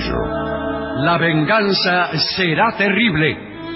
Castillo. La venganza será terrible.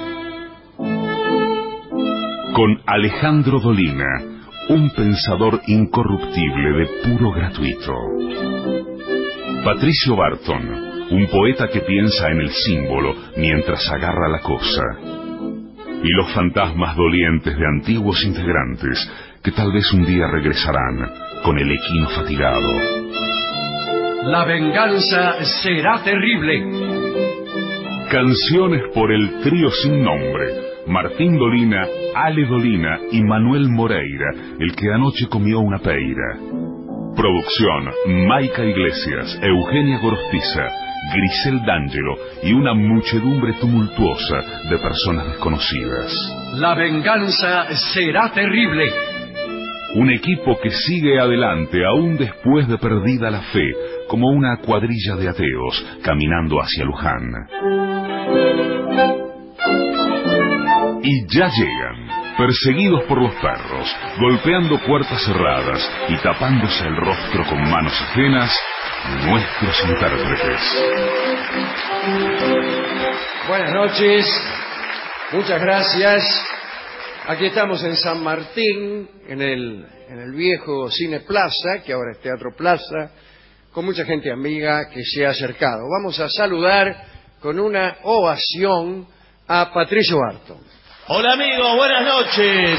Con Alejandro Dolina, un pensador incorruptible de puro gratuito. Patricio Barton, un poeta que piensa en el símbolo mientras agarra la cosa. Y los fantasmas dolientes de antiguos integrantes que tal vez un día regresarán con el equino fatigado. La venganza será terrible. Canciones por el trío sin nombre: Martín Dolina, Ale Dolina y Manuel Moreira, el que anoche comió una peira. Producción: Maica Iglesias, Eugenia Gorostiza, Grisel D'Angelo y una muchedumbre tumultuosa de personas desconocidas. La venganza será terrible. Un equipo que sigue adelante aún después de perdida la fe, como una cuadrilla de ateos caminando hacia Luján. Y ya llegan, perseguidos por los perros, golpeando puertas cerradas y tapándose el rostro con manos ajenas, nuestros intérpretes. Buenas noches, muchas gracias. Aquí estamos en San Martín, en el viejo Cine Plaza, que ahora es Teatro Plaza, con mucha gente amiga que se ha acercado. Vamos a saludar con una ovación a Patricio Barton. Hola amigos, buenas noches.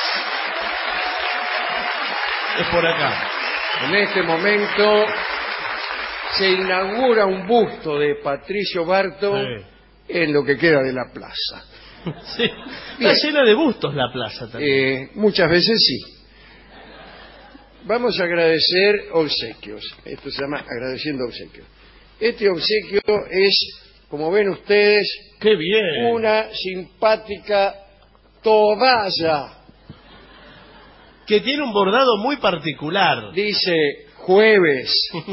Es por acá. En este momento se inaugura un busto de Patricio Barton en lo que queda de la plaza. Sí, está llena de bustos la plaza también. Muchas veces sí. Vamos a agradecer obsequios. Esto se llama agradeciendo obsequios. Este obsequio es, como ven ustedes, ¡qué bien! Una simpática toalla. Que tiene un bordado muy particular. Dice jueves.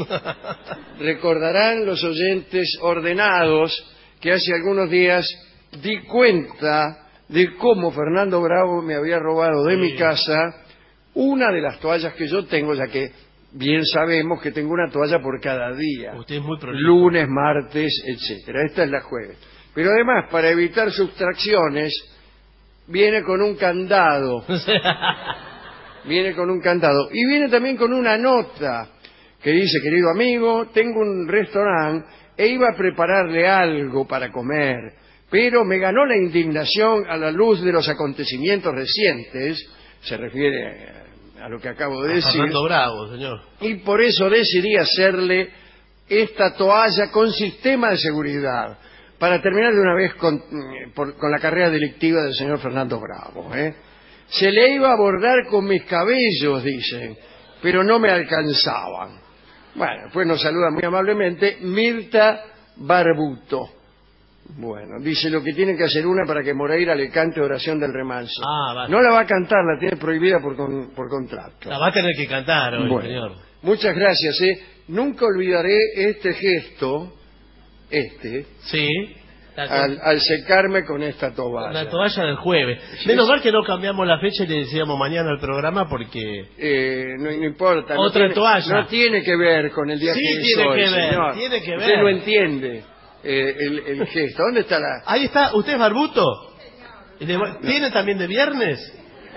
Recordarán los oyentes ordenados que hace algunos días di cuenta de cómo Fernando Bravo me había robado de mi casa una de las toallas que yo tengo, ya que bien sabemos que tengo una toalla por cada día. Usted es muy prolijo. Lunes, martes, etcétera. Esta es la jueves. Pero además, para evitar sustracciones, viene con un candado. Viene con un candado. Y viene también con una nota que dice: querido amigo, tengo un restaurante e iba a prepararle algo para comer, pero me ganó la indignación a la luz de los acontecimientos recientes. Se refiere a lo que acabo de decir. Fernando Bravo, señor. Y por eso decidí hacerle esta toalla con sistema de seguridad, para terminar de una vez con la carrera delictiva del señor Fernando Bravo. Se le iba a bordar con mis cabellos, dicen, pero no me alcanzaban. Bueno, pues nos saluda muy amablemente Mirta Barbuto. Bueno, dice: lo que tiene que hacer una para que Moreira le cante Oración del Remanso. No la va a cantar, la tiene prohibida por contrato. La va a tener que cantar hoy, bueno, señor. Muchas gracias. Nunca olvidaré este gesto, sí, al secarme con esta toalla. La toalla del jueves. Menos mal que no cambiamos la fecha y le decíamos mañana al programa porque... no importa. Otra toalla. No tiene que ver con el día sí, que tiene soy, que ver, señor. tiene que ver. Usted no entiende el gesto. ¿Dónde está la...? Ahí está. ¿Usted es Barbuto? ¿Tiene también de viernes?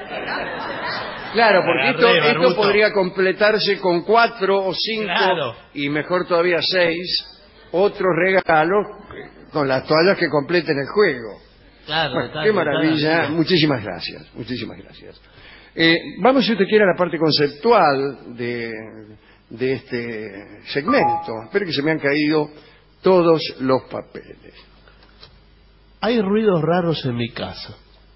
Claro, porque esto podría completarse con 4 o 5, claro, y mejor todavía 6 otros regalos con las toallas que completen el juego. Claro, bueno, qué maravilla. Claro. Muchísimas gracias. Muchísimas gracias. Vamos, si usted quiere, a la parte conceptual de este segmento. Espero que se me han caído todos los papeles. Hay ruidos raros en mi casa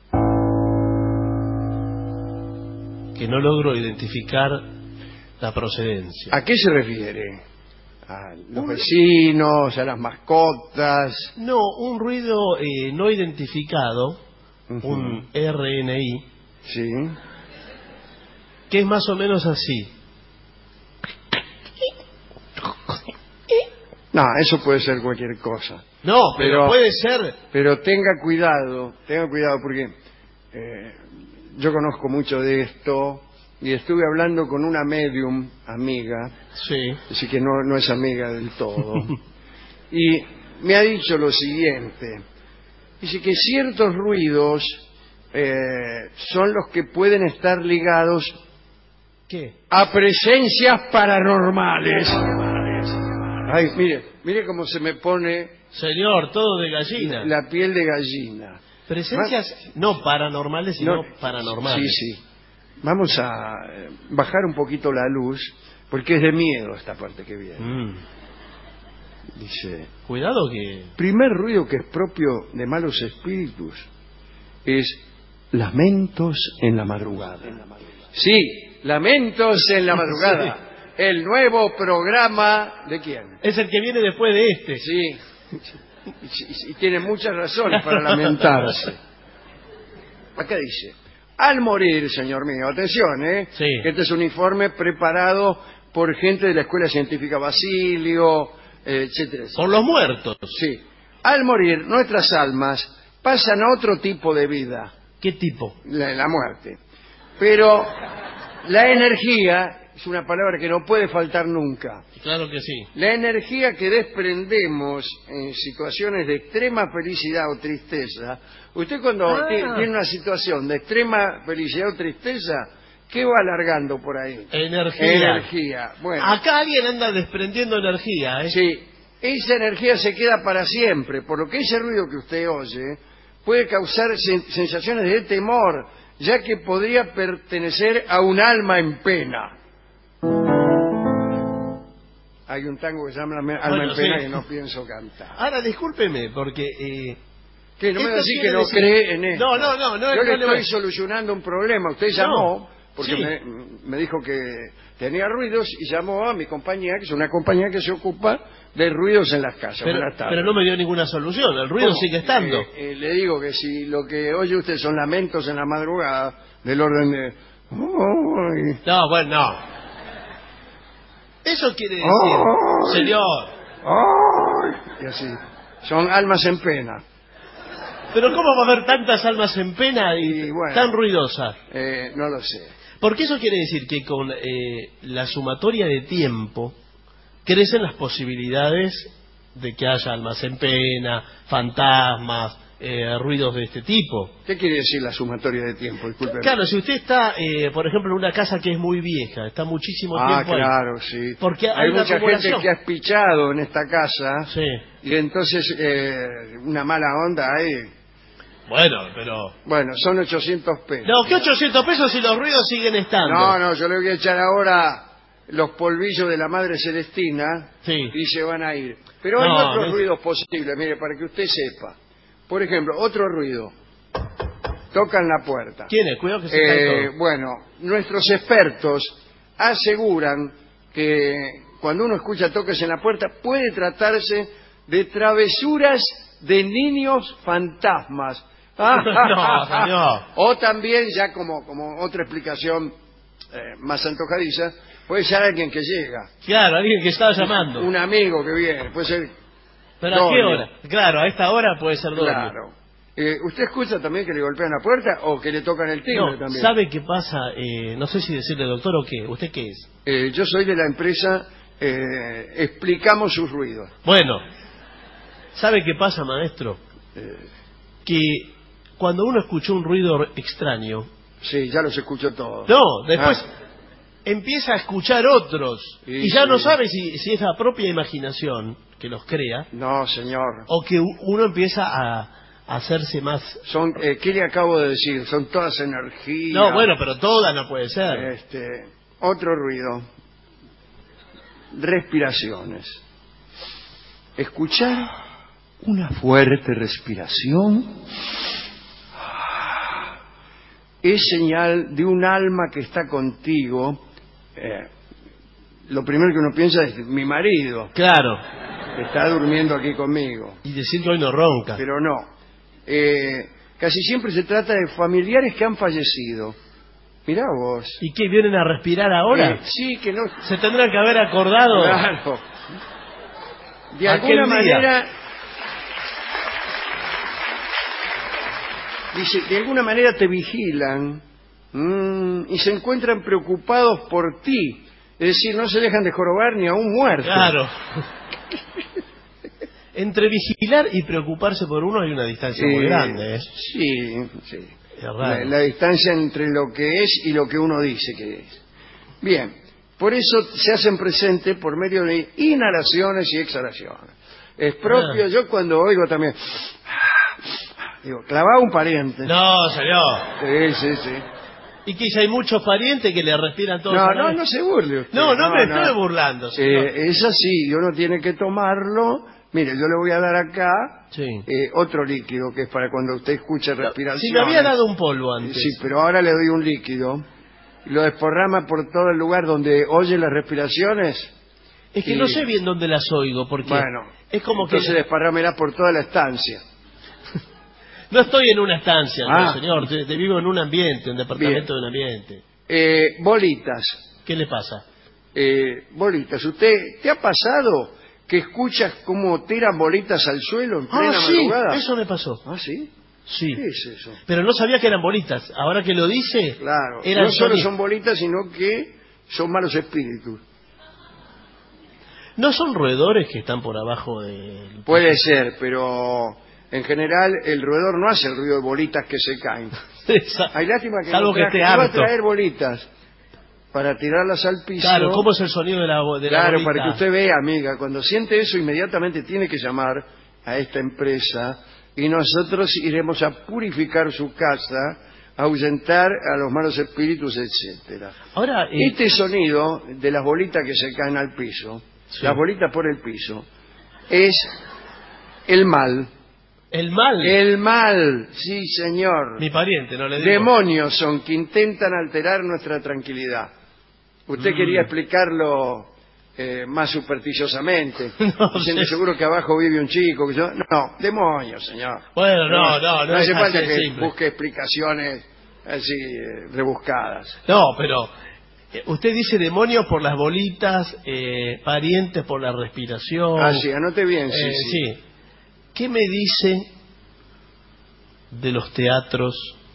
que no logro identificar la procedencia. ¿A qué se refiere? ¿A los vecinos? ¿A las mascotas? No, un ruido no identificado, un RNI, sí, que es más o menos así. No, eso puede ser cualquier cosa. No, pero puede ser. Pero tenga cuidado porque yo conozco mucho de esto y estuve hablando con una medium amiga, sí, así que no es amiga del todo, y me ha dicho lo siguiente. Dice que ciertos ruidos son los que pueden estar ligados ¿Qué? a presencias paranormales. Ay, mire cómo se me pone Señor, todo de gallina. la piel de gallina. Presencias no paranormales, sino paranormales. Sí, sí. Vamos a bajar un poquito la luz, porque es de miedo esta parte que viene. Dice, Cuidado que... primer ruido que es propio de malos espíritus es lamentos en la madrugada. Sí, lamentos en la madrugada. Sí. El nuevo programa ¿de quién? Es el que viene después de este. Sí. Y tiene muchas razones para lamentarse. Acá dice, al morir, señor mío, atención, Sí. que este es un informe preparado por gente de la Escuela Científica Basilio, etcétera, etcétera. Por los muertos. Sí. Al morir, nuestras almas pasan a otro tipo de vida, ¿Qué tipo? la muerte. Pero la energía es una palabra que no puede faltar nunca. Claro que sí. La energía que desprendemos en situaciones de extrema felicidad o tristeza, usted cuando tiene una situación de extrema felicidad o tristeza, ¿qué va alargando por ahí? Energía. Energía. Bueno, Acá alguien anda desprendiendo energía, ¿eh? sí, esa energía se queda para siempre, por lo que ese ruido que usted oye puede causar sensaciones de temor, ya que podría pertenecer a un alma en pena. Hay un tango que se llama Alma en Pena, sí, que no pienso cantar. Ahora, discúlpeme, porque... ¿Qué? No me va a esto decir quiere que no decir- cree en esto. No, Yo le no estoy solucionando un problema. Usted llamó, porque sí. me dijo que tenía ruidos, y llamó a mi compañía, que es una compañía que se ocupa de ruidos en las casas. Buenas tardes. pero no me dio ninguna solución, el ruido ¿Cómo? sigue estando. Le digo que si lo que oye usted son lamentos en la madrugada, del orden de... "Ay, No, bueno, no. Eso quiere decir, Ay. señor, ay", y así. Son almas en pena. pero ¿cómo va a haber tantas almas en pena y bueno. tan ruidosas? No lo sé. Porque eso quiere decir que con la sumatoria de tiempo crecen las posibilidades de que haya almas en pena, fantasmas, ruidos de este tipo. ¿Qué quiere decir la sumatoria de tiempo? Disculpe. Claro, si usted está, por ejemplo, en una casa que es muy vieja, está muchísimo tiempo ahí. Claro, sí. Porque hay una mucha acumulación. gente que ha espichado en esta casa, Sí. y entonces una mala onda ahí. Bueno, pero... Bueno, son 800 pesos. No, ¿qué 800 pesos si los ruidos siguen estando? No, yo le voy a echar ahora los polvillos de la Madre Celestina, Sí. y se van a ir. Pero hay No, otros es- ruidos posibles, mire, para que usted sepa. Por ejemplo, otro ruido. Tocan la puerta. ¿Quién es? Cuidado que se cae todo. Bueno, nuestros expertos aseguran que cuando uno escucha toques en la puerta puede tratarse de travesuras de niños fantasmas. No, señor. O también, ya como otra explicación más antojadiza, puede ser alguien que llega. Claro, alguien que estaba llamando. Un amigo que viene, puede ser... ¿Pero a qué doble. hora? Claro, a esta hora puede ser doble. Claro. ¿Usted escucha también que le golpean la puerta o que le tocan el timbre No, también? ¿sabe qué pasa? No sé si decirle doctor o qué. ¿Usted qué es? Yo soy de la empresa Explicamos sus ruidos. Bueno, ¿sabe qué pasa, maestro? Que cuando uno escuchó un ruido extraño, Sí, ya los escucho todos. no, después empieza a escuchar otros Sí, y ya sí. no sabe si es la propia imaginación que los crea No, señor. o que uno empieza a hacerse más... Son, ¿qué le acabo de decir? Son todas energías. No, bueno, pero toda no puede ser. Otro ruido. Respiraciones. Escuchar una fuerte respiración es señal de un alma que está contigo. Lo primero que uno piensa es mi marido, Claro, que está durmiendo aquí conmigo. y decir que hoy no ronca. Pero no. Casi siempre se trata de familiares que han fallecido. Mirá vos. ¿Y qué, vienen a respirar ahora? Sí, que no... Se tendrán que haber acordado. Claro. De Aquel alguna día. manera... Dice, de alguna manera te vigilan y se encuentran preocupados por ti. Es decir, no se dejan de jorobar ni a un muerto. Claro. Entre vigilar y preocuparse por uno hay una distancia muy grande, ¿eh? Sí, sí. Es raro. La distancia entre lo que es y lo que uno dice que es. Bien, por eso se hacen presentes por medio de inhalaciones y exhalaciones. Es propio, yo cuando oigo también, digo, clavado un pariente. No, señor. Sí, sí, sí. Y que hay muchos parientes que le respiran todos. No se burle usted. No me estoy burlando, señor. Es así, uno tiene que tomarlo. Mire, yo le voy a dar acá Sí. otro líquido que es para cuando usted escuche respiración. Si me había dado un polvo antes. Sí, pero ahora le doy un líquido. Y lo desparrama por todo el lugar donde oye las respiraciones. Es que no sé bien dónde las oigo, porque Bueno, es como que... entonces desparrámela por toda la estancia. No estoy en una estancia, no, Ah. señor. Te vivo en un ambiente, un departamento de un ambiente. Bolitas. ¿Qué le pasa? Bolitas. ¿Te ha pasado que escuchas cómo tiran bolitas al suelo en plena madrugada? Eso me pasó. ¿Ah, sí? Sí. ¿Qué es eso? Pero no sabía que eran bolitas. Ahora que lo dice... Claro, era no el solo sonido. son bolitas, sino que son malos espíritus. ¿No son roedores que están por abajo del... Puede ser, pero en general el roedor no hace el ruido de bolitas que se caen. Hay lástima que Salvo no que esté iba a harto. traer bolitas para tirarlas al piso. Claro, ¿cómo es el sonido de la Claro, bolita? para que usted vea, amiga, cuando siente eso inmediatamente tiene que llamar a esta empresa y nosotros iremos a purificar su casa, a ahuyentar a los malos espíritus, etcétera. Ahora, Este sonido de las bolitas que se caen al piso, Sí. las bolitas por el piso, es el mal. el mal... El mal, sí señor. Mi pariente, no le digo. Demonios son que intentan alterar nuestra tranquilidad. Usted quería explicarlo más supersticiosamente, No diciendo sé. seguro que abajo vive un chico. Que yo... No, demonios, señor. Bueno, no No es hace falta así de que simple. busque explicaciones así rebuscadas. No, pero usted dice demonios por las bolitas, parientes por la respiración. Ah, sí, anote bien, sí, sí. Sí. ¿Qué me dice de los teatros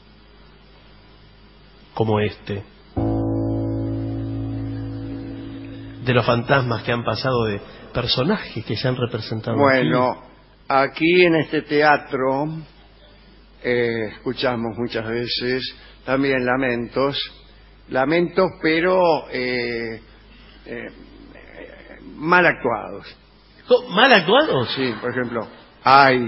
como este? De los fantasmas que han pasado, de personajes que se han representado Bueno, aquí en este teatro escuchamos muchas veces también lamentos, pero mal actuados. aquí. ¿Mal actuados? Sí, por ejemplo, ay,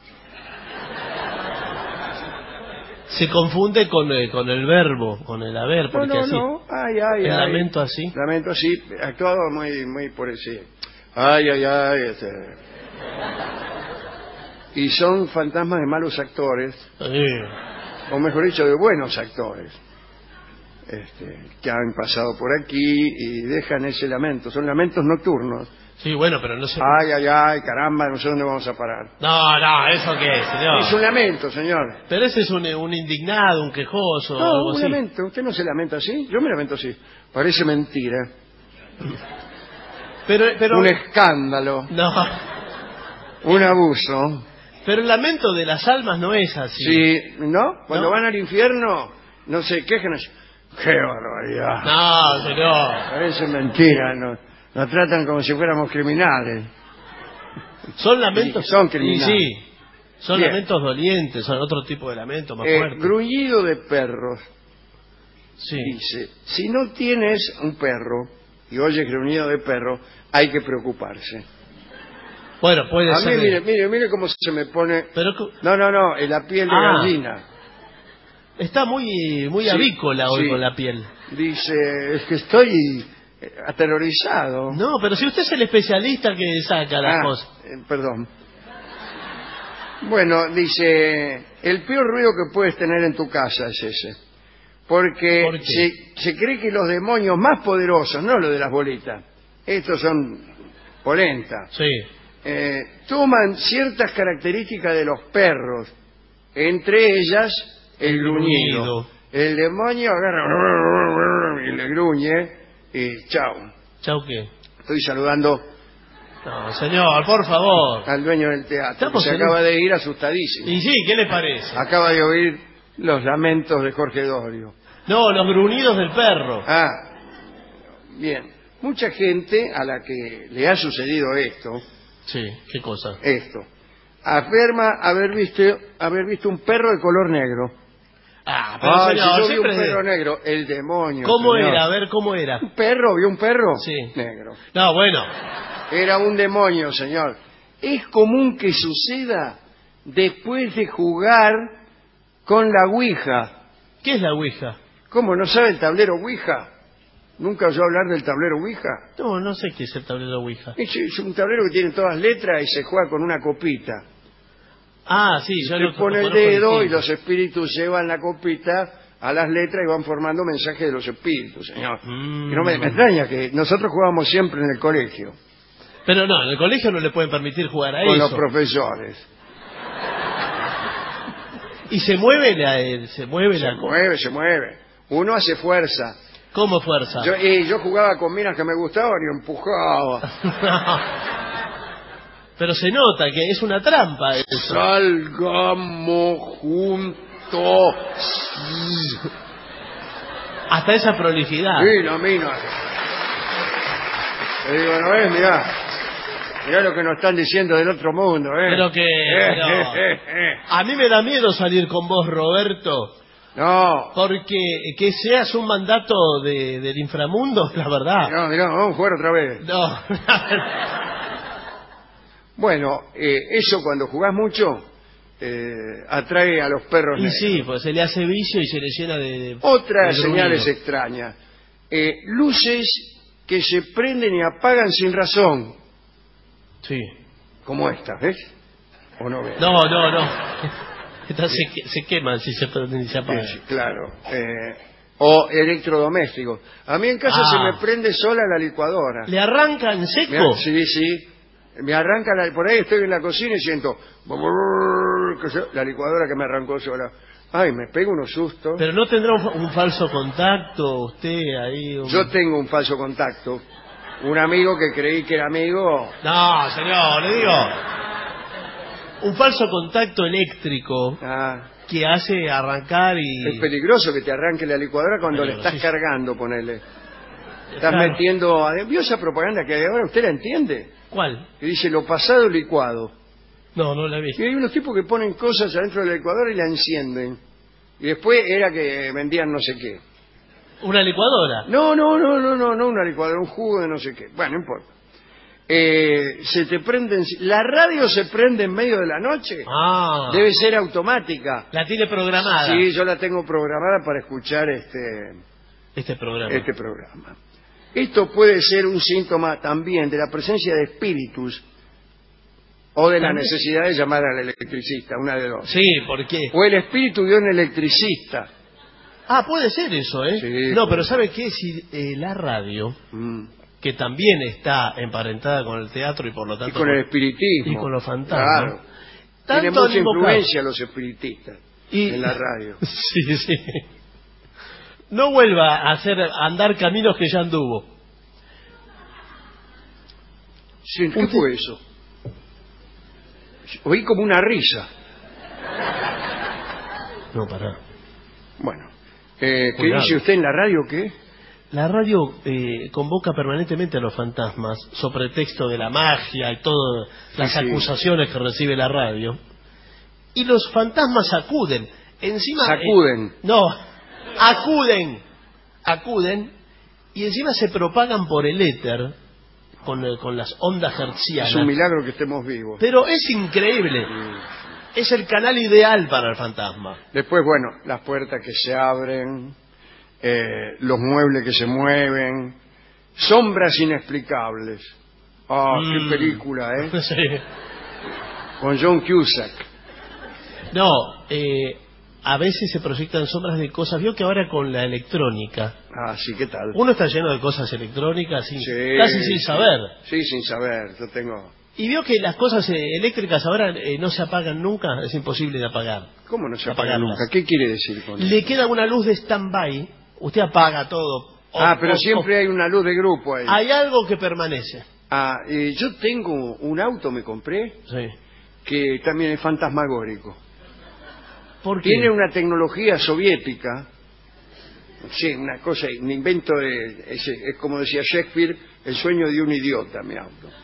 Se confunde con el verbo, con el haber, porque así. ay, el ay. lamento así. Lamento así, actuado muy por ese. Ay, ay, ay. Y son fantasmas de malos actores, o mejor dicho, de buenos actores, que han pasado por aquí y dejan ese lamento. Son lamentos nocturnos. Sí, bueno, pero no sé. Ay, ay, ay, caramba, no sé dónde vamos a parar. No, ¿eso qué es, señor? Es un lamento, señor. Pero ese es un indignado, un quejoso, No, algo un así. lamento. ¿Usted no se lamenta así? Yo me lamento así. Parece mentira. Pero Un escándalo. no, Un abuso. pero el lamento de las almas no es así. Sí, ¿no? Cuando ¿No? van al infierno, no se quejan así. ¡Qué barbaridad! No, señor. Parece mentira, nos tratan como si fuéramos criminales. Son lamentos. Y son criminales. Y sí, son Bien. lamentos dolientes, son otro tipo de lamento más fuerte. Gruñido de perros. Sí. Dice, si no tienes un perro y oyes gruñido de perro, hay que preocuparse. Bueno, puede A ser. mí, mire cómo se me pone... Pero No, en la piel de Ah. gallina. está muy Sí, avícola hoy sí. con la piel. Dice, es que estoy aterrorizado. No, pero si usted es el especialista que saca las cosas. Perdón. Bueno, dice, el peor ruido que puedes tener en tu casa es ese. Porque ¿Por qué? se cree que los demonios más poderosos, no los de las bolitas, estos son polentas, Sí. toman ciertas características de los perros, entre ellas el gruñido. El demonio agarra y le gruñe y chao. ¿Chau qué? Estoy saludando No, señor, por favor. al dueño del teatro, que Estamos se en acaba de ir asustadísimo. Y sí, ¿qué le parece? Acaba de oír los lamentos de Jorge Dorio. No, los gruñidos del perro. Bien. Mucha gente a la que le ha sucedido esto Sí, ¿qué cosa? Esto. Afirma haber visto un perro de color negro. Ah, pero Si señor, yo vi un siempre... perro negro, el demonio. ¿Cómo señor. era? A ver, ¿cómo era? ¿Un perro? ¿Vio un perro? Sí. Negro. No, bueno. Era un demonio, señor. Es común que suceda después de jugar con la Ouija. ¿Qué es la Ouija? ¿Cómo no sabe el tablero Ouija? ¿Nunca oyó hablar del tablero Ouija? No, no sé qué es el tablero Ouija. Es un tablero que tiene todas letras y se juega con una copita. Ah, sí, yo Usted lo pone el conozco dedo y distinto. los espíritus llevan la copita a las letras y van formando mensajes de los espíritus, señor. Y no me extraña que nosotros jugábamos siempre en el colegio Pero no, en el colegio no le pueden permitir jugar a con eso. los profesores. Y se mueve la... Se mueve. Uno hace fuerza. ¿Cómo fuerza? Yo jugaba con minas que me gustaban y empujaba. Pero se nota que es una trampa eso. Salgamos juntos. Hasta esa prolijidad. Sí, la mina. Le digo, no ves, mirá lo que nos están diciendo del otro mundo, Pero que... A mí me da miedo salir con vos, Roberto. No, Porque que seas un mandato del inframundo, la verdad. mirá, vamos a jugar otra vez. No. Bueno, eso cuando jugás mucho atrae a los perros Y negros. sí, pues se le hace vicio y se le llena de Otras de señales ruido. extrañas. Luces que se prenden y apagan sin razón, Sí. como esta, ¿ves? ¿O no ves? No. Estas se queman si se prenden y se apagan. Sí, claro. O electrodomésticos. A mí en casa se me prende sola la licuadora. ¿Le arranca en seco? Sí. Me arranca, por ahí estoy en la cocina y siento la licuadora que me arrancó sola. Ay, me pego unos sustos. Pero no tendrá un falso contacto usted ahí. Yo tengo un falso contacto. Un amigo que creí que era amigo. No, señor, le digo. Un falso contacto eléctrico que hace arrancar y... Es peligroso que te arranque la licuadora cuando le estás cargando, ponele. Estás metiendo... ¿Vio esa propaganda que hay ahora? ¿Usted la entiende? ¿Cuál? Que dice lo pasado licuado. No la vi. Y hay unos tipos que ponen cosas adentro de la licuadora y la encienden. Y después era que vendían no sé qué. ¿Una licuadora? No una licuadora, un jugo de no sé qué. Bueno, no importa. Se te prenden... La radio se prende en medio de la noche. Debe ser automática. La tiene programada. Sí, yo la tengo programada para escuchar este programa. Esto puede ser un síntoma también de la presencia de espíritus o de la necesidad de llamar al electricista, una de dos. Sí, ¿por qué? O el espíritu de un electricista. Puede ser eso, ¿eh? Sí, no, pero ¿sabe qué? Si la radio, que también está emparentada con el teatro y por lo tanto... Y con el espiritismo. Y con los fantasmas. Claro. Tiene mucha influencia los espiritistas en la radio. Sí. No vuelva a andar caminos que ya anduvo. Sí, ¿qué fue eso? Oí como una risa. No, pará. Bueno, ¿qué dice usted en la radio? ¿Qué? La radio convoca permanentemente a los fantasmas, sobre texto de la magia y todas las acusaciones que recibe la radio. Y los fantasmas acuden. Encima... ¿Sacuden? Acuden y encima se propagan por el éter con las ondas hertzianas. Es un milagro que estemos vivos. Pero es increíble. Es el canal ideal para el fantasma. Después, bueno, las puertas que se abren, los muebles que se mueven, sombras inexplicables. Qué película, ¿eh? Sí. Con John Cusack. No, a veces se proyectan sombras de cosas. Vio que ahora con la electrónica... Sí, ¿qué tal? Uno está lleno de cosas electrónicas casi sin saber. Sí, sin saber, yo tengo... Y vio que las cosas eléctricas ahora no se apagan nunca, es imposible de apagar. ¿Cómo no se apaga nunca? ¿Qué quiere decir con eso? Le queda una luz de stand-by, usted apaga todo. Pero siempre hay una luz de grupo ahí. Hay algo que permanece. Yo tengo un auto, me compré, Sí. que también es fantasmagórico. ¿Por qué? Tiene una tecnología soviética, sí, una cosa, un invento es como decía Shakespeare, el sueño de un idiota, mi auto.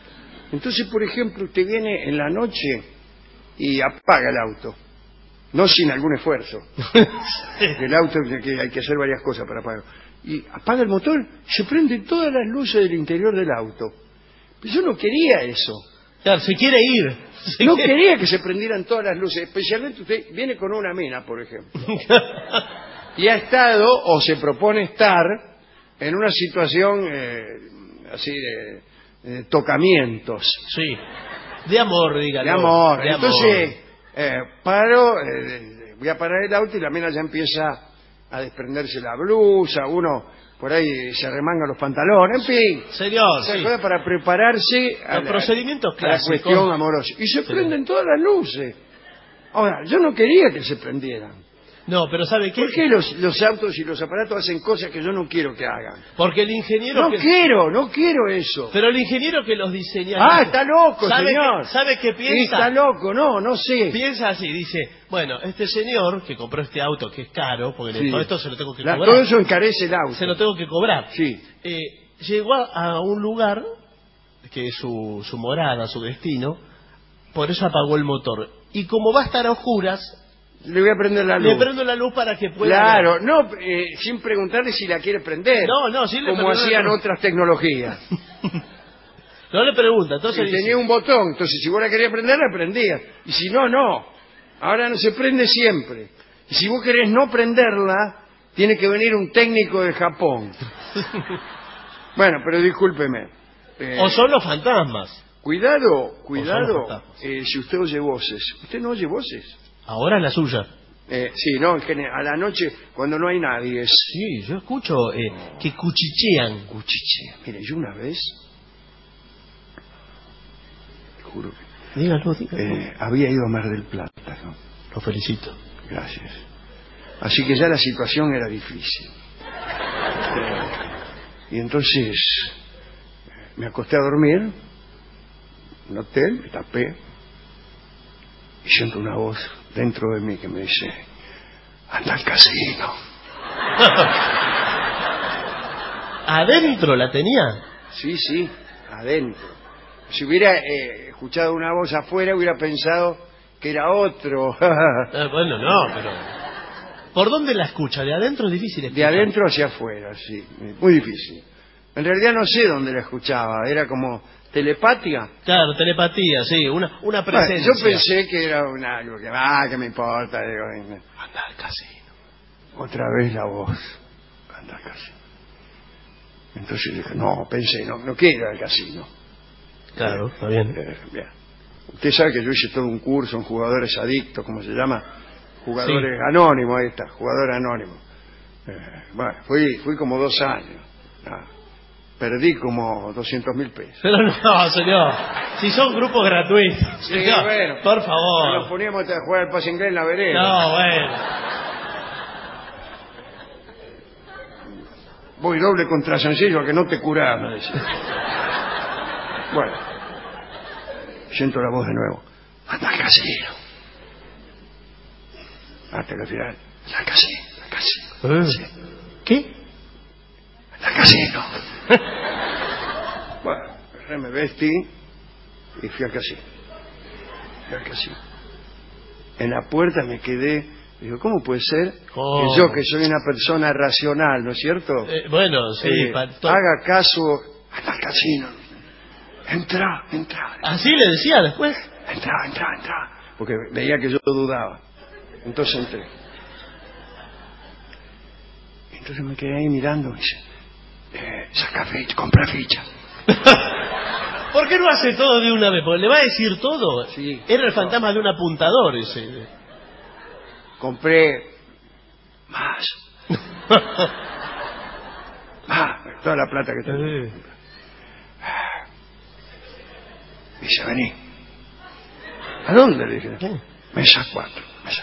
Entonces, por ejemplo, usted viene en la noche y apaga el auto. No sin algún esfuerzo. El auto que hay que hacer varias cosas para apagarlo. Y apaga el motor, se prenden todas las luces del interior del auto. Pero yo no quería eso. Claro, se quiere ir. No quería que se prendieran todas las luces. Especialmente usted viene con una mina, por ejemplo. Y ha estado, o se propone estar, en una situación así de tocamientos. Sí. De amor, dígalo. De amor. De Entonces, voy a parar el auto y la mina ya empieza a desprenderse la blusa, uno por ahí se remanga los pantalones, en fin. Señor, Se sí. juega para prepararse a Los procedimientos a la clásicos. cuestión amorosa. Y se prenden todas las luces. Ahora, yo no quería que se prendieran. No, pero ¿sabe qué? ¿Por qué los autos y los aparatos hacen cosas que yo no quiero que hagan? Porque el ingeniero... No quiero eso. Pero el ingeniero que los diseña... Ah, está loco, ¿Sabe señor. ¿Sabe qué piensa? Está loco, no sé. Piensa así, dice, bueno, este señor que compró este auto que es caro, porque Sí. todo esto se lo tengo que Todo cobrar. eso encarece el auto. Se lo tengo que cobrar. Sí. Llegó a un lugar que es su morada, su destino, por eso apagó el motor. Y como va a estar a oscuras, Le voy a prender la luz. le prendo la luz para que pueda... Claro, ver. no, sin preguntarle si la quiere prender. No, sí le como prendo la hacían luz. otras tecnologías. No le pregunta, entonces Y dice, tenía un botón, entonces si vos la querías prender, la prendías. Y si no, no. Ahora no se prende siempre. Y si vos querés no prenderla, tiene que venir un técnico de Japón. Bueno, pero discúlpeme. o son los fantasmas. Cuidado, los fantasmas. si usted oye voces. ¿Usted no oye voces? Ahora es la suya. Sí, no, en general, a la noche, cuando no hay nadie, es... Sí, yo escucho que cuchichean. Cuchichea. Mire, yo una vez... Juro que... Dígalo. había ido a Mar del Plata, ¿no? Lo felicito. Gracias. Así que ya la situación era difícil. Y entonces me acosté a dormir en un hotel, me tapé y siento una voz dentro de mí que me dice: anda al casino. ¿Adentro la tenía? Sí, adentro. Si hubiera escuchado una voz afuera, hubiera pensado que era otro. Bueno, no, pero... ¿Por dónde la escucha? ¿De adentro es difícil De escuchar? adentro hacia afuera, sí. Muy difícil. En realidad no sé dónde la escuchaba. Era como telepática. Claro, telepatía, sí, una presencia. Yo pensé que era algo que me importa. Digo, Anda al casino. otra vez la voz. Anda al casino. Entonces dije, no quiero ir al casino. Claro, está bien. Bien. Usted sabe que yo hice todo un curso en jugadores adictos, ¿cómo se llama? Jugadores anónimos, ahí está, jugador anónimo. Bueno, fui como 2 años. Perdí como 200.000 pesos. Pero no, señor. Si son grupos gratuitos. Sí, señor, bueno. por favor. Nos poníamos a jugar al pase inglés en la vereda. No, bueno. Voy doble contra Sancillo a que no te curás, me decía. Bueno, siento la voz de nuevo. Anda al casino. Hasta que al final, al casino. Sí. ¿Qué? Al casino. Bueno, me vestí y fui al casino. En la puerta me quedé. Digo, ¿cómo puede ser que yo, que soy una persona racional, ¿no es cierto? Bueno, sí. Haga caso al casino. Entra. ¿Así le decía después? Entra. Porque veía que yo dudaba. Entonces entré. Entonces me quedé ahí mirando y dice, saca ficha, compra ficha. ¿Por qué no hace todo de una vez? Porque le va a decir todo. Sí. Era el fantasma de un apuntador ese. Compré más, toda la plata que tenía. Dice, vení. ¿A dónde? Le dije. Mesa 4.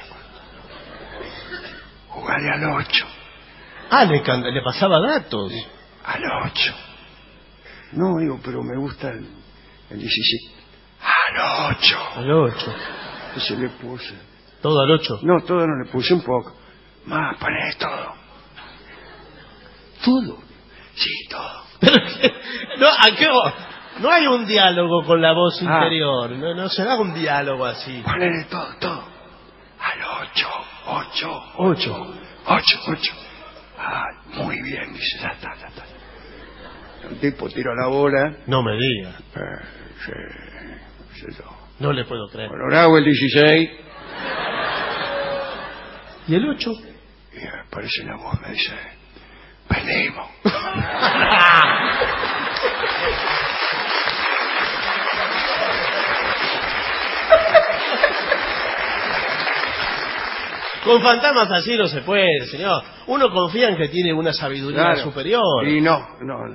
Jugale al 8. Le pasaba datos. Al 8. No, digo, pero me gusta el 17. Al 8. Al 8. Entonces le puse. ¿Todo al 8? No, todo no le puse, un poco. Más, poné todo. ¿Todo? Sí, todo. No, ¿a qué? No hay un diálogo con la voz interior. No se da un diálogo así. Ponele todo. Al 8. Muy bien, dice, ya está. El tipo tira la bola. No me diga. Sí, yo. No le puedo creer. Bueno, hago el 16. ¿Y el 8? Y aparece la voz, me dice, perdimos. Con fantasmas así no se puede, señor. Uno confía en que tiene una sabiduría superior. Y no.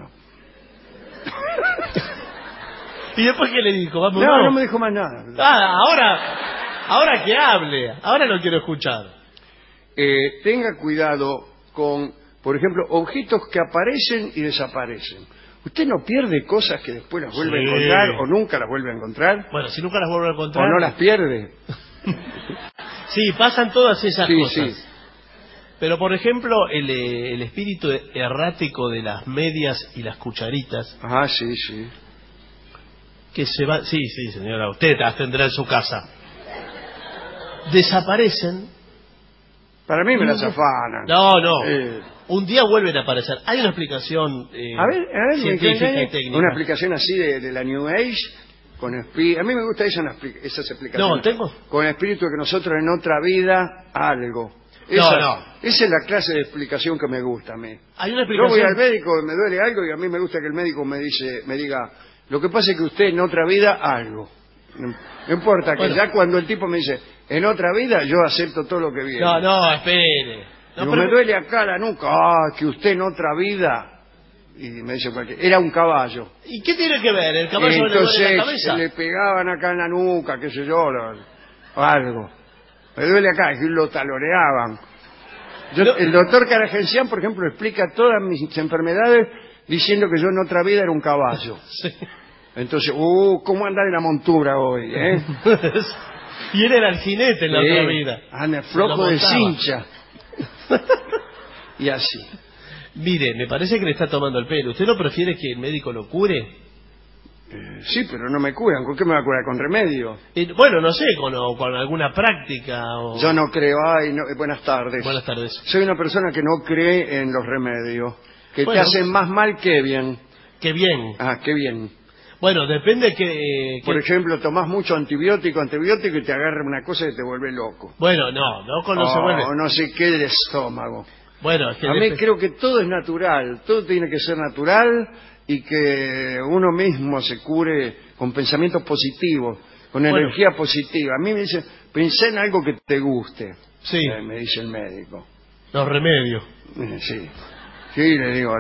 ¿Y después qué le dijo? Vamos, No me dijo más nada. Ahora que hable. Ahora lo quiero escuchar. Tenga cuidado con, por ejemplo, objetos que aparecen y desaparecen. Usted no pierde cosas que después las vuelve a encontrar o nunca las vuelve a encontrar. Bueno, si nunca las vuelve a encontrar. O no las pierde. Sí, pasan todas esas cosas. Sí. Pero, por ejemplo, el espíritu errático de las medias y las cucharitas. Sí. Que se va... Sí, señora, usted las tendrá en su casa. Desaparecen. Para mí me las afanan. No. Un día vuelven a aparecer. Hay una explicación a ver, científica y técnica. Una explicación así de la New Age. A mí me gusta esas explicaciones. No, tengo. Con el espíritu de que nosotros en otra vida algo. No. Esa es la clase de explicación que me gusta a mí. Hay una explicación. Yo voy al médico y me duele algo y a mí me gusta que el médico me diga, lo que pasa es que usted en otra vida algo. No importa que ya cuando el tipo me dice, en otra vida, yo acepto todo lo que viene. No, espere. Me duele acá la nuca, que usted en otra vida... Y me dice era un caballo. ¿Y qué tiene que ver? ¿El caballo le duele en la cabeza? Le pegaban acá en la nuca, qué sé yo, algo. Me duele acá, y lo taloneaban. El doctor Caragencián, por ejemplo, explica todas mis enfermedades diciendo que yo en otra vida era un caballo. Sí. Entonces, ¿cómo anda de la montura hoy? Y él era el jinete en la otra vida. Anda flojo de cincha. Y así. Mire, me parece que le está tomando el pelo. ¿Usted no prefiere que el médico lo cure? Sí, pero no me curan. ¿Con qué me va a curar? ¿Con remedio? Bueno, no sé, con alguna práctica. Yo no creo. Buenas tardes. Buenas tardes. Soy una persona que no cree en los remedios. Que te hacen más mal que bien. Qué bien. Qué bien. Bueno, depende que... Por ejemplo, tomás mucho antibiótico y te agarra una cosa que te vuelve loco. Bueno, no se vuelve. O no sé qué del estómago. Bueno, es que a mí creo que todo es natural, todo tiene que ser natural y que uno mismo se cure con pensamientos positivos, con energía positiva. A mí me dice, pensé en algo que te guste, me dice el médico. Los remedios. Sí, le digo,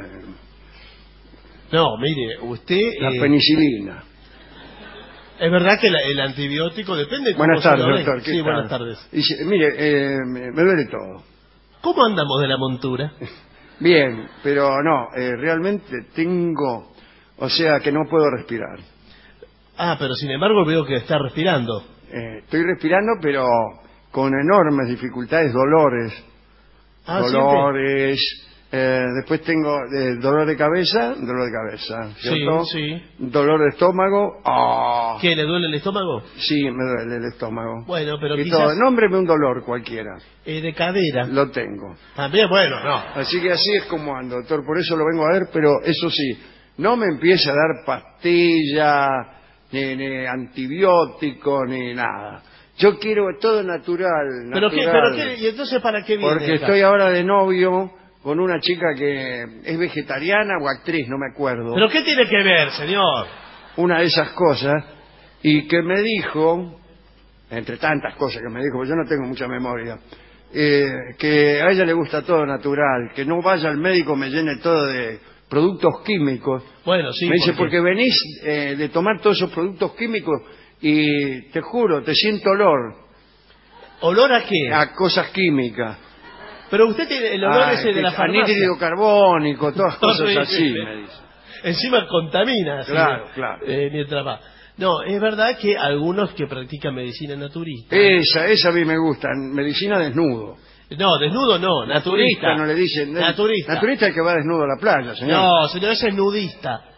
No, mire, usted... La penicilina. Es verdad que el antibiótico depende de cómo Buenas tardes, doctor. Sí, buenas tardes. Dice, mire, me duele todo. ¿Cómo andamos de la montura? Bien, pero no, realmente tengo... O sea, que no puedo respirar. Pero sin embargo veo que está respirando. Estoy respirando, pero con enormes dificultades, dolores. Dolores... después tengo dolor de cabeza, ¿cierto? Sí. Dolor de estómago. ¿Qué, le duele el estómago? Sí, me duele el estómago. Bueno, pero y quizás... todo. Nómbreme un dolor cualquiera. De cadera. Lo tengo. También, bueno, no. Así que así es como ando, doctor, por eso lo vengo a ver, pero eso sí, no me empiece a dar pastillas, ni antibióticos, ni nada. Yo quiero todo natural. ¿Pero qué? ¿Y entonces para qué viene? Porque estoy ahora de novio con una chica que es vegetariana o actriz, no me acuerdo. ¿Pero qué tiene que ver, señor? Una de esas cosas, y que me dijo, entre tantas cosas que me dijo, porque yo no tengo mucha memoria, que a ella le gusta todo natural, que no vaya al médico, me llene todo de productos químicos. Bueno, sí. Me dice, porque venís de tomar todos esos productos químicos y te juro, te siento olor. ¿Olor a qué? A cosas químicas. Pero usted tiene el olor ese de la farmacia. Anhídrido carbónico, todas cosas así, me dice. Encima contamina. Claro. Mientras va. No, es verdad que algunos que practican medicina naturista. Esa a mí me gusta, medicina desnudo. No, desnudo no, naturista. No le dicen. Naturista. Naturista es el que va desnudo a la playa, señor. No, señor, ese es nudista.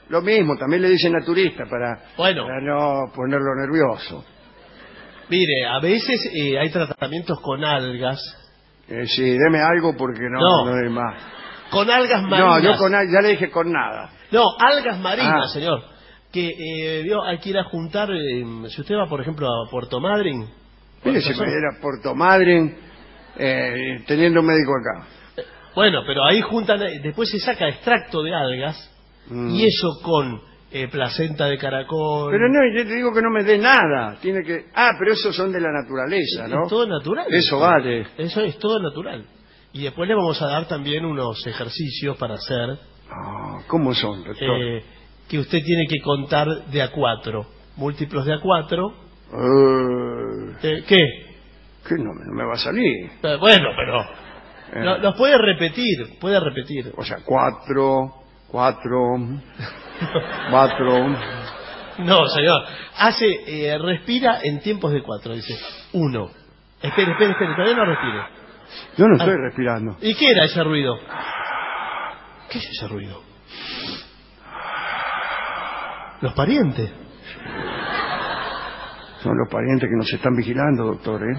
Lo mismo, también le dicen naturista Bueno. para no ponerlo nervioso. Mire, a veces hay tratamientos con algas. Sí, deme algo porque no hay más. Con algas marinas. No, yo ya le dije con nada. No, algas marinas, Ah. señor. Que hay que ir a juntar, si usted va, por ejemplo, a Puerto Madryn. Mire, si me diera Puerto Madryn teniendo un médico acá. Bueno, pero ahí juntan, después se saca extracto de algas y eso con placenta de caracol. Pero no, yo te digo que no me dé nada. Tiene que. Pero esos son de la naturaleza, ¿no? Es todo natural. Eso vale. Eso es todo natural. Y después le vamos a dar también unos ejercicios para hacer. ¿Cómo son, doctor? Que usted tiene que contar de a 4. Múltiplos de a 4. ¿Qué? Que no me va a salir. Bueno, pero los puede repetir, O sea, 4. No, señor. Respira en tiempos de 4, dice. 1. Espere, todavía no respire. Yo no estoy respirando. ¿Y qué era ese ruido? ¿Qué es ese ruido? Los parientes. Son los parientes que nos están vigilando, doctor, ¿eh?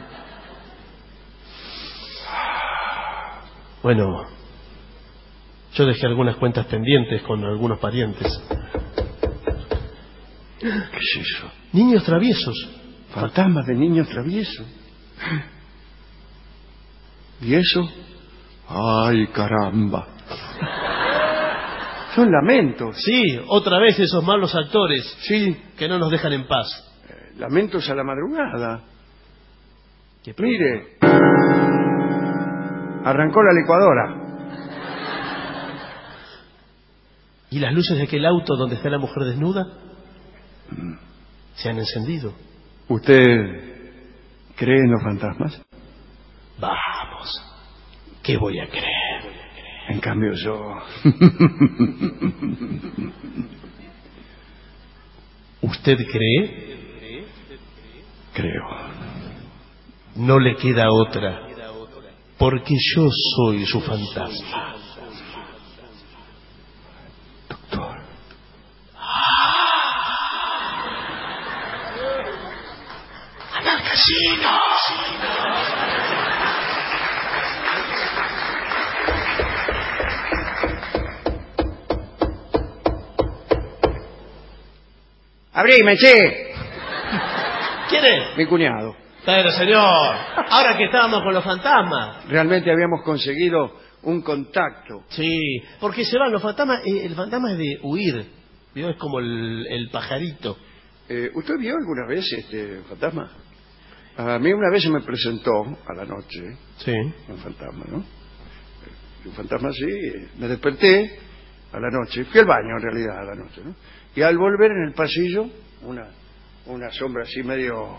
Bueno, yo dejé algunas cuentas pendientes con algunos parientes. ¿Qué es eso? Niños traviesos. Fantasmas de niños traviesos. ¿Y eso? ¡Ay, caramba! Son lamentos. Sí, otra vez esos malos actores. Sí. Que no nos dejan en paz. Lamentos a la madrugada. Mire. Arrancó la licuadora. ¿Y las luces de aquel auto donde está la mujer desnuda? Se han encendido. ¿Usted cree en los fantasmas? Vamos. ¿Qué voy a creer? En cambio yo... ¿Usted cree? Creo. No le queda otra. Porque yo soy su fantasma. Doctor. ¡Anda al casino! ¡Abrime, che! ¿Quién es? Mi cuñado. Pero, señor, ahora que estábamos con los fantasmas. Realmente habíamos conseguido un contacto. Sí, porque se van los fantasmas. El fantasma es de huir. ¿Vio? Es como el pajarito. ¿Usted vio alguna vez este fantasma? A mí una vez se me presentó a la noche Sí. un fantasma, ¿no? Un fantasma así, me desperté a la noche, fui al baño en realidad a la noche, ¿no? Y al volver en el pasillo, una sombra así medio,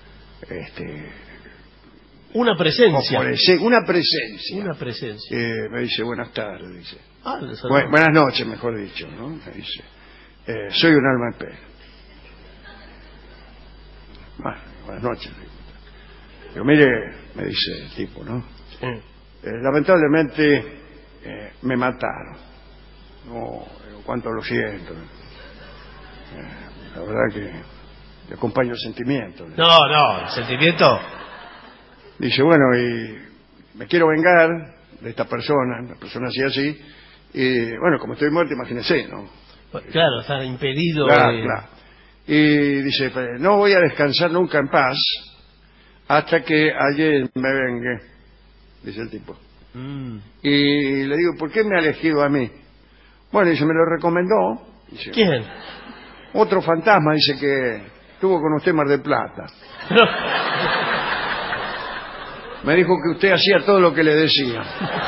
Una presencia. una presencia. Una presencia. Me dice, buenas tardes, dice. Le saludó. Buenas noches, mejor dicho, ¿no? Me dice, soy un alma en pena. Bueno, buenas noches. Digo, mire, me dice el tipo, ¿no? Sí. Lamentablemente me mataron. No, cuánto lo siento. La verdad que le acompaño el sentimiento. No, el sentimiento. Dice, bueno, y me quiero vengar de esta persona, la persona así, y bueno, como estoy muerto, imagínese, ¿no? Claro, está impedido. Claro. Y dice, no voy a descansar nunca en paz hasta que alguien me vengue, dice el tipo. Y le digo, ¿por qué me ha elegido a mí? Bueno, dice, me lo recomendó. Dice, ¿Quién? otro fantasma, dice que estuvo con usted en Mar del Plata. Me dijo que usted hacía todo lo que le decía.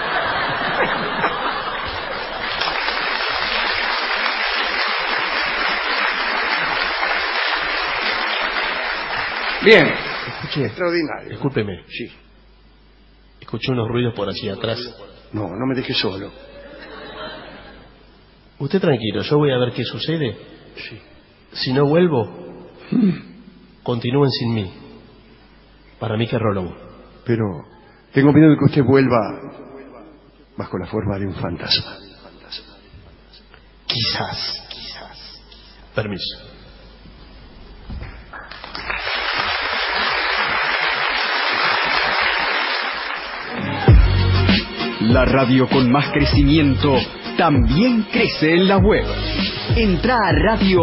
Bien. Escuché. Extraordinario. Discúlpeme. Sí. Escuché unos ruidos por allí atrás. No me deje solo. Usted tranquilo, yo voy a ver qué sucede. Sí. Si no vuelvo, continúen sin mí. Para mí que rolón. Pero tengo miedo de que usted vuelva bajo la forma de un fantasma. Quizás. Permiso. La radio con más crecimiento también crece en la web. Entra a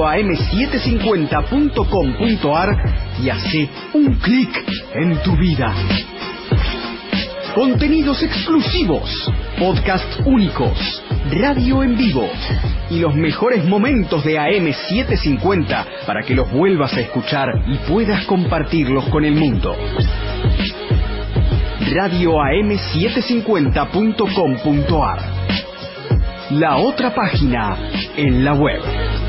radioam750.com.ar y hace un clic en tu vida. Contenidos exclusivos, podcast únicos, radio en vivo y los mejores momentos de AM750 para que los vuelvas a escuchar y puedas compartirlos con el mundo. radioam750.com.ar, la otra página en la web.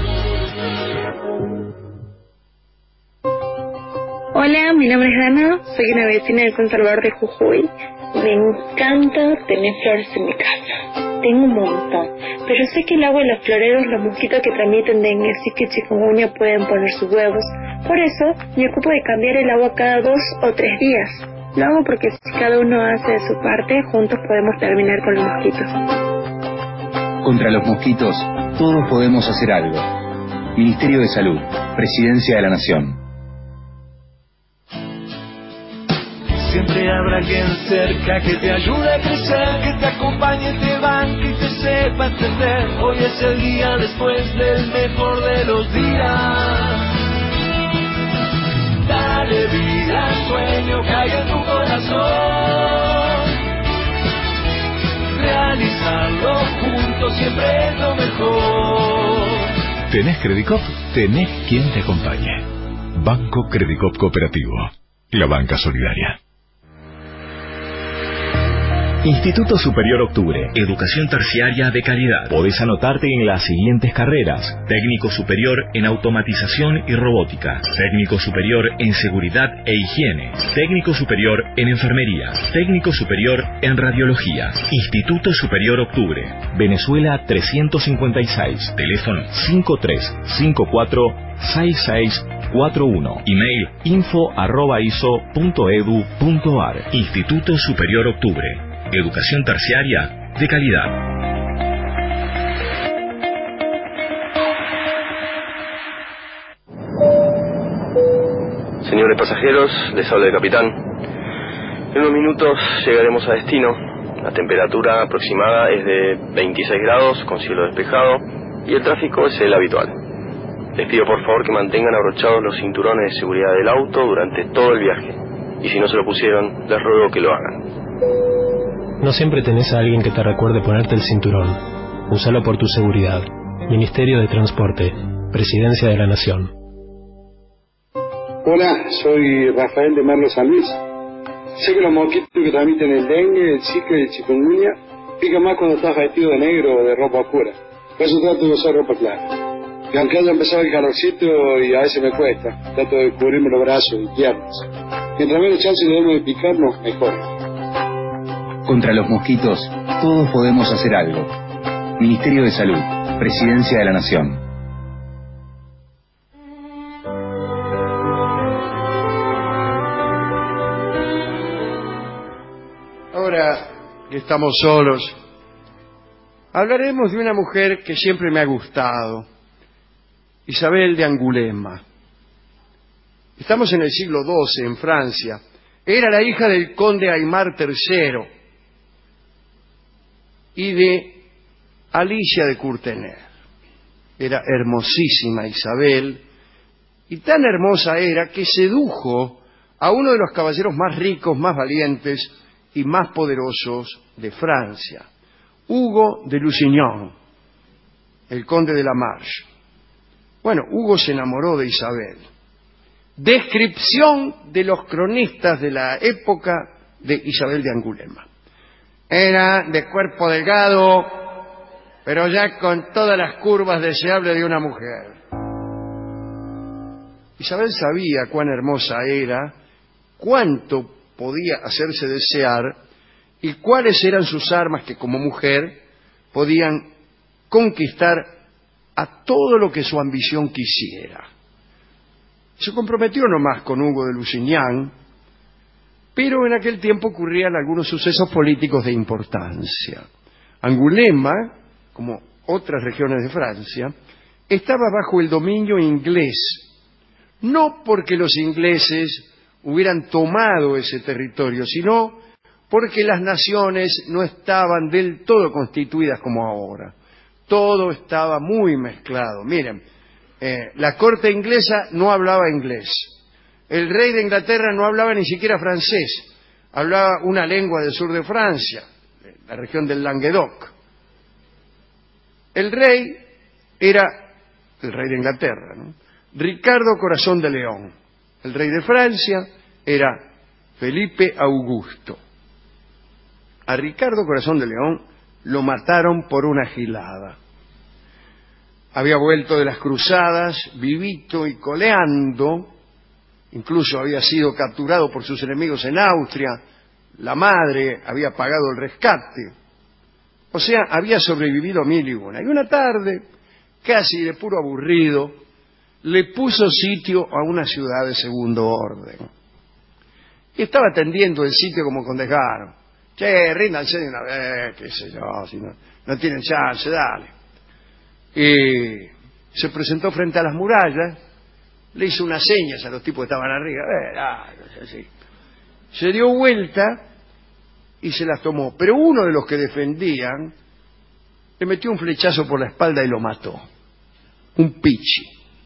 Hola, mi nombre es Ana, soy una vecina del Conservador de Jujuy. Me encanta tener flores en mi casa. Tengo un montón, pero sé que el agua de los floreros, los mosquitos que transmiten dengue, zika y chikungunya pueden poner sus huevos. Por eso me ocupo de cambiar el agua cada 2 o 3 días. Lo hago porque si cada uno hace de su parte, juntos podemos terminar con los mosquitos. Contra los mosquitos, todos podemos hacer algo. Ministerio de Salud, Presidencia de la Nación. Siempre habrá alguien cerca que te ayude a crecer, que te acompañe, te banque y te sepa entender. Hoy es el día después del mejor de los días. Dale vida al sueño que hay en tu corazón. Realizarlo juntos siempre es lo mejor. ¿Tenés Credicop? Tenés quien te acompañe. Banco Credicop Cooperativo. La banca solidaria. Instituto Superior Octubre, educación terciaria de calidad. Podés anotarte en las siguientes carreras: técnico superior en automatización y robótica, técnico superior en seguridad e higiene, técnico superior en enfermería, técnico superior en radiología. Instituto Superior Octubre, Venezuela 356, teléfono 5354-6641, email info@iso.edu.ar. Instituto Superior Octubre, educación terciaria de calidad. Señores pasajeros, les habla el capitán. En unos minutos llegaremos a destino. La temperatura aproximada es de 26 grados con cielo despejado y el tráfico es el habitual. Les pido por favor que mantengan abrochados los cinturones de seguridad del auto durante todo el viaje. Y si no se lo pusieron, les ruego que lo hagan. No siempre tenés a alguien que te recuerde ponerte el cinturón. Úsalo por tu seguridad. Ministerio de Transporte, Presidencia de la Nación. Hola, soy Rafael de Merlo San Luis. Sé que los mosquitos que transmiten el dengue, el zika y el chikungunya pican más cuando estás vestido de negro o de ropa oscura. Por eso trato de usar ropa clara. Y aunque haya empezado el calorcito y a veces me cuesta, trato de cubrirme los brazos y piernas. Mientras menos chance le demos de picarnos, mejor. Contra los mosquitos, todos podemos hacer algo. Ministerio de Salud, Presidencia de la Nación. Ahora que estamos solos, hablaremos de una mujer que siempre me ha gustado, Isabel de Angulema. Estamos en el siglo XII, en Francia. Era la hija del conde Aymar III y de Alicia de Courtenay. Era hermosísima Isabel, y tan hermosa era que sedujo a uno de los caballeros más ricos, más valientes y más poderosos de Francia, Hugo de Lusignan, el conde de la Marche. Bueno, Hugo se enamoró de Isabel. Descripción de los cronistas de la época de Isabel de Angulema. Era de cuerpo delgado, pero ya con todas las curvas deseables de una mujer. Isabel sabía cuán hermosa era, cuánto podía hacerse desear y cuáles eran sus armas que como mujer podían conquistar a todo lo que su ambición quisiera. Se comprometió nomás con Hugo de Lusignan, pero en aquel tiempo ocurrían algunos sucesos políticos de importancia. Angulema, como otras regiones de Francia, estaba bajo el dominio inglés, no porque los ingleses hubieran tomado ese territorio, sino porque las naciones no estaban del todo constituidas como ahora. Todo estaba muy mezclado. Miren, la corte inglesa no hablaba inglés. El rey de Inglaterra no hablaba ni siquiera francés. Hablaba una lengua del sur de Francia, la región del Languedoc. El rey era el rey de Inglaterra, ¿no? Ricardo Corazón de León. El rey de Francia era Felipe Augusto. A Ricardo Corazón de León lo mataron por una gilada. Había vuelto de las cruzadas, vivito y coleando, incluso había sido capturado por sus enemigos en Austria, la madre había pagado el rescate, o sea, había sobrevivido a 1001. Y una tarde, casi de puro aburrido, le puso sitio a una ciudad de segundo orden. Y estaba atendiendo el sitio como con desgaro. Che, ríndanse de una vez, qué sé yo, si no tienen chance, dale. Y se presentó frente a las murallas, le hizo unas señas a los tipos que estaban arriba, así. Se dio vuelta y se las tomó. Pero uno de los que defendían le metió un flechazo por la espalda y lo mató. Un pichi.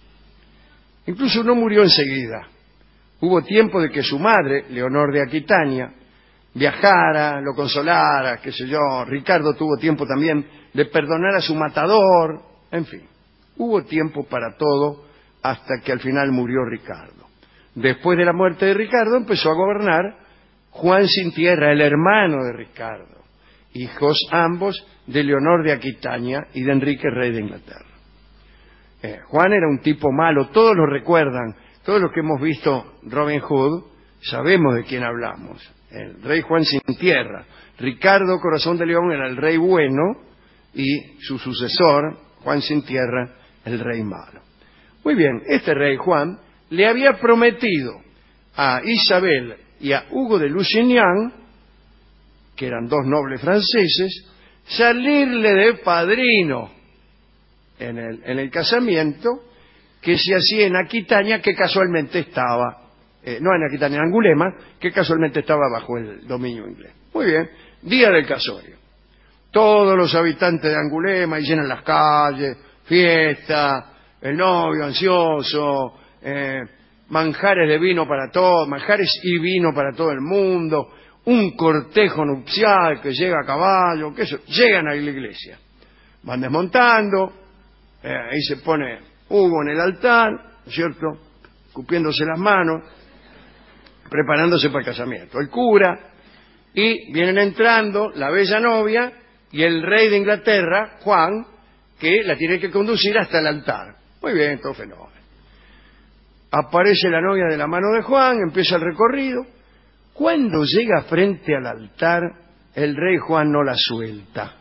Incluso no murió enseguida. Hubo tiempo de que su madre, Leonor de Aquitania, viajara, lo consolara, qué sé yo. Ricardo tuvo tiempo también de perdonar a su matador. En fin, hubo tiempo para todo hasta que al final murió Ricardo. Después de la muerte de Ricardo empezó a gobernar Juan Sin Tierra, el hermano de Ricardo, hijos ambos de Leonor de Aquitania y de Enrique, rey de Inglaterra. Juan era un tipo malo, todos lo recuerdan, todos los que hemos visto Robin Hood sabemos de quién hablamos. El rey Juan Sin Tierra. Ricardo Corazón de León era el rey bueno y su sucesor, Juan Sin Tierra, el rey malo. Muy bien, este rey Juan le había prometido a Isabel y a Hugo de Lusignan, que eran dos nobles franceses, salirle de padrino en el casamiento que se hacía en Aquitania, que casualmente estaba, no en Aquitania, en Angulema, que casualmente estaba bajo el dominio inglés. Muy bien, día del casorio. Todos los habitantes de Angulema y llenan las calles, fiesta, el novio ansioso, manjares de vino para todos, manjares y vino para todo el mundo, un cortejo nupcial que llega a caballo, que eso, llegan a la iglesia, van desmontando, ahí se pone Hugo en el altar, ¿no es cierto?, escupiéndose las manos, preparándose para el casamiento, el cura, y vienen entrando la bella novia y el rey de Inglaterra, Juan, que la tiene que conducir hasta el altar. Muy bien, todo fenómeno. Aparece la novia de la mano de Juan, empieza el recorrido. Cuando llega frente al altar, el rey Juan no la suelta.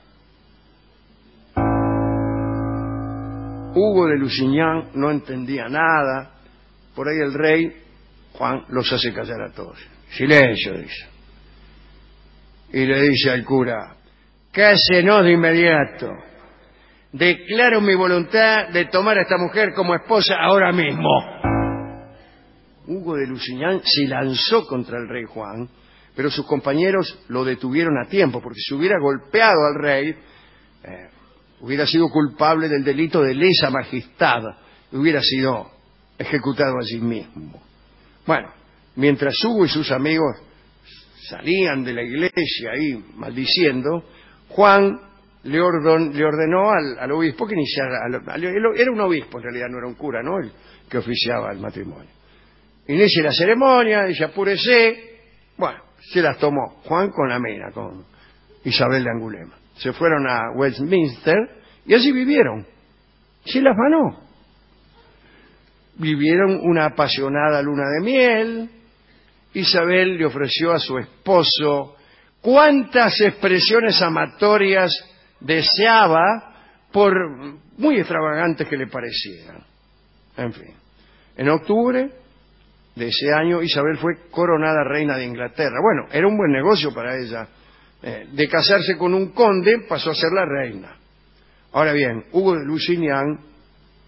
Hugo de Lusignan no entendía nada. Por ahí el rey Juan los hace callar a todos. Silencio, dice. Y le dice al cura: cásenos de inmediato. Declaro mi voluntad de tomar a esta mujer como esposa ahora mismo. Hugo de Lusignan se lanzó contra el rey Juan, pero sus compañeros lo detuvieron a tiempo, porque si hubiera golpeado al rey, hubiera sido culpable del delito de lesa majestad, y hubiera sido ejecutado allí mismo. Bueno, mientras Hugo y sus amigos salían de la iglesia ahí maldiciendo, Juan le ordenó al obispo que iniciara, era un obispo en realidad, no era un cura, ¿no?, el que oficiaba el matrimonio. Inicie la ceremonia, dice apúrese. Bueno, se las tomó Juan con la mina, con Isabel de Angulema. Se fueron a Westminster y allí vivieron. Se las ganó. Vivieron una apasionada luna de miel. Isabel le ofreció a su esposo cuantas expresiones amatorias deseaba, por muy extravagantes que le parecieran. En fin, en octubre de ese año Isabel fue coronada reina de Inglaterra. Bueno, era un buen negocio para ella. De casarse con un conde pasó a ser la reina. Ahora bien, Hugo de Lusignan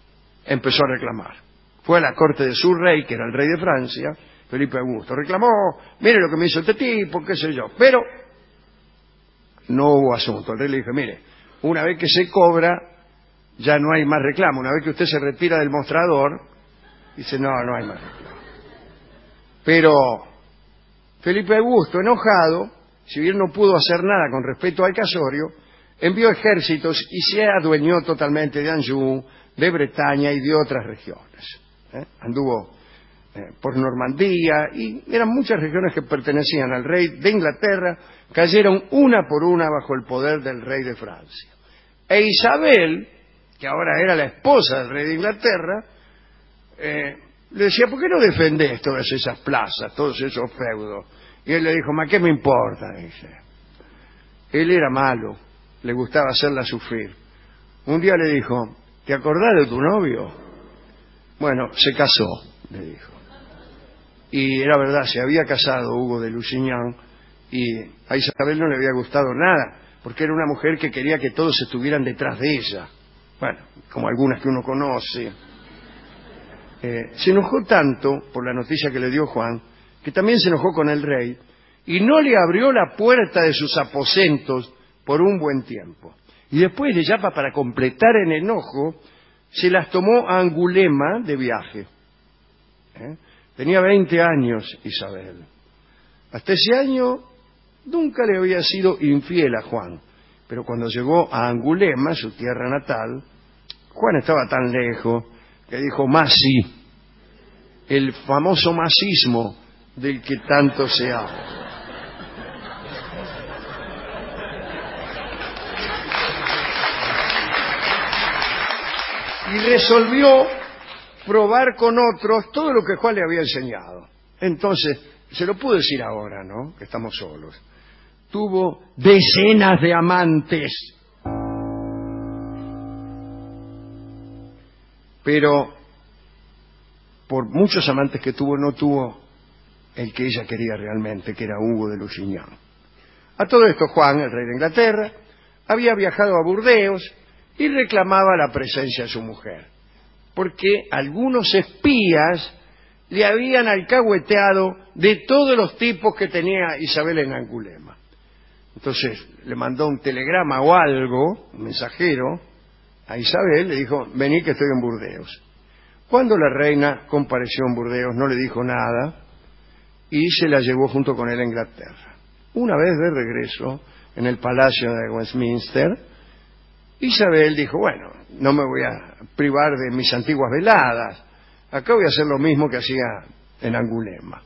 empezó a reclamar. Fue a la corte de su rey, que era el rey de Francia, Felipe Augusto. Reclamó, mire lo que me hizo este tipo, qué sé yo. Pero no hubo asunto. El rey le dijo, mire, una vez que se cobra, ya no hay más reclamo. Una vez que usted se retira del mostrador, dice, no hay más reclamo. Pero Felipe Augusto, enojado, si bien no pudo hacer nada con respecto al casorio, envió ejércitos y se adueñó totalmente de Anjou, de Bretaña y de otras regiones. Anduvo por Normandía, y eran muchas regiones que pertenecían al rey de Inglaterra, cayeron una por una bajo el poder del rey de Francia. E Isabel, que ahora era la esposa del rey de Inglaterra, le decía, ¿por qué no defendés todas esas plazas, todos esos feudos? Y él le dijo, ¿ma qué me importa? Dice. Él era malo, le gustaba hacerla sufrir. Un día le dijo, ¿te acordás de tu novio? Bueno, se casó, le dijo. Y era verdad, se había casado Hugo de Lusignan, y a Isabel no le había gustado nada, porque era una mujer que quería que todos estuvieran detrás de ella. Bueno, como algunas que uno conoce. Se enojó tanto por la noticia que le dio Juan, que también se enojó con el rey, y no le abrió la puerta de sus aposentos por un buen tiempo. Y después de ya para completar el enojo, se las tomó a Angulema de viaje. Tenía 20 años Isabel. Hasta ese año nunca le había sido infiel a Juan, pero cuando llegó a Angulema, su tierra natal, Juan estaba tan lejos que dijo Masi, el famoso masismo del que tanto se habla. Y resolvió probar con otros todo lo que Juan le había enseñado. Entonces, se lo puedo decir ahora, ¿no? Que estamos solos. Tuvo decenas de amantes. Pero, por muchos amantes que tuvo, no tuvo el que ella quería realmente, que era Hugo de Lusignan. A todo esto, Juan, el rey de Inglaterra, había viajado a Burdeos y reclamaba la presencia de su mujer, porque algunos espías le habían alcahueteado de todos los tipos que tenía Isabel en Angulema. Entonces le mandó un telegrama o algo, un mensajero, a Isabel, le dijo, vení que estoy en Burdeos. Cuando la reina compareció en Burdeos no le dijo nada y se la llevó junto con él a Inglaterra. Una vez de regreso en el palacio de Westminster, Isabel dijo, bueno, no me voy a privar de mis antiguas veladas, acá voy a hacer lo mismo que hacía en Angulema.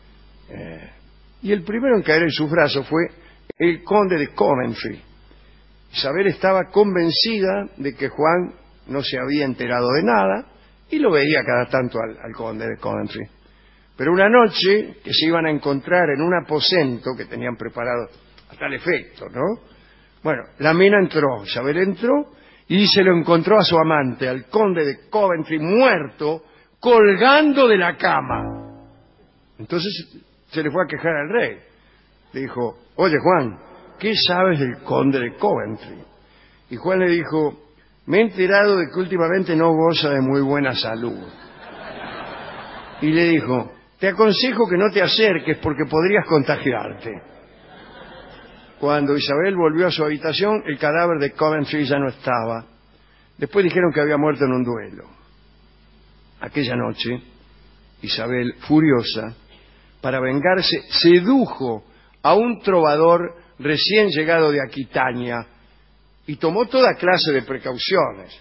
Y el primero en caer en sus brazos fue el conde de Coventry. Isabel estaba convencida de que Juan no se había enterado de nada y lo veía cada tanto al conde de Coventry. Pero una noche que se iban a encontrar en un aposento que tenían preparado a tal efecto, ¿no? Bueno, la mina entró, Isabel entró y se lo encontró a su amante, al conde de Coventry, muerto, colgando de la cama. Entonces se le fue a quejar al rey. Le dijo, oye Juan, ¿qué sabes del conde de Coventry? Y Juan le dijo, me he enterado de que últimamente no goza de muy buena salud. Y le dijo, te aconsejo que no te acerques porque podrías contagiarte. Cuando Isabel volvió a su habitación, el cadáver de Coventry ya no estaba. Después dijeron que había muerto en un duelo. Aquella noche, Isabel, furiosa, para vengarse, sedujo a un trovador recién llegado de Aquitania y tomó toda clase de precauciones.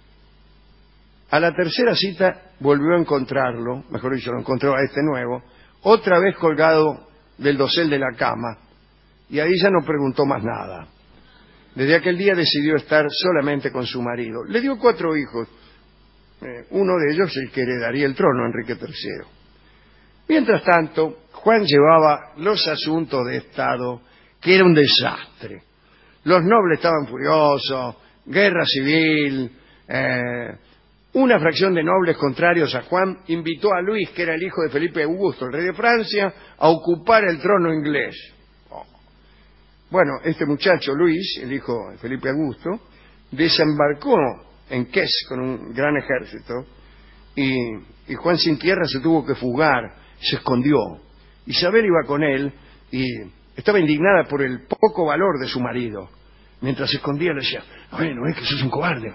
A la tercera cita volvió a encontrarlo, mejor dicho, lo encontró a este nuevo, otra vez colgado del dosel de la cama. Y ahí ya no preguntó más nada. Desde aquel día decidió estar solamente con su marido. Le dio 4 hijos. Uno de ellos el que heredaría el trono, Enrique III. Mientras tanto, Juan llevaba los asuntos de Estado, que era un desastre. Los nobles estaban furiosos, guerra civil. Una fracción de nobles contrarios a Juan invitó a Luis, que era el hijo de Felipe Augusto, el rey de Francia, a ocupar el trono inglés. Bueno, este muchacho, Luis, el hijo de Felipe Augusto, desembarcó en Kess con un gran ejército, y Juan sin tierra se tuvo que fugar, se escondió. Isabel iba con él y estaba indignada por el poco valor de su marido. Mientras se escondía le decía: bueno, es que sos un cobarde,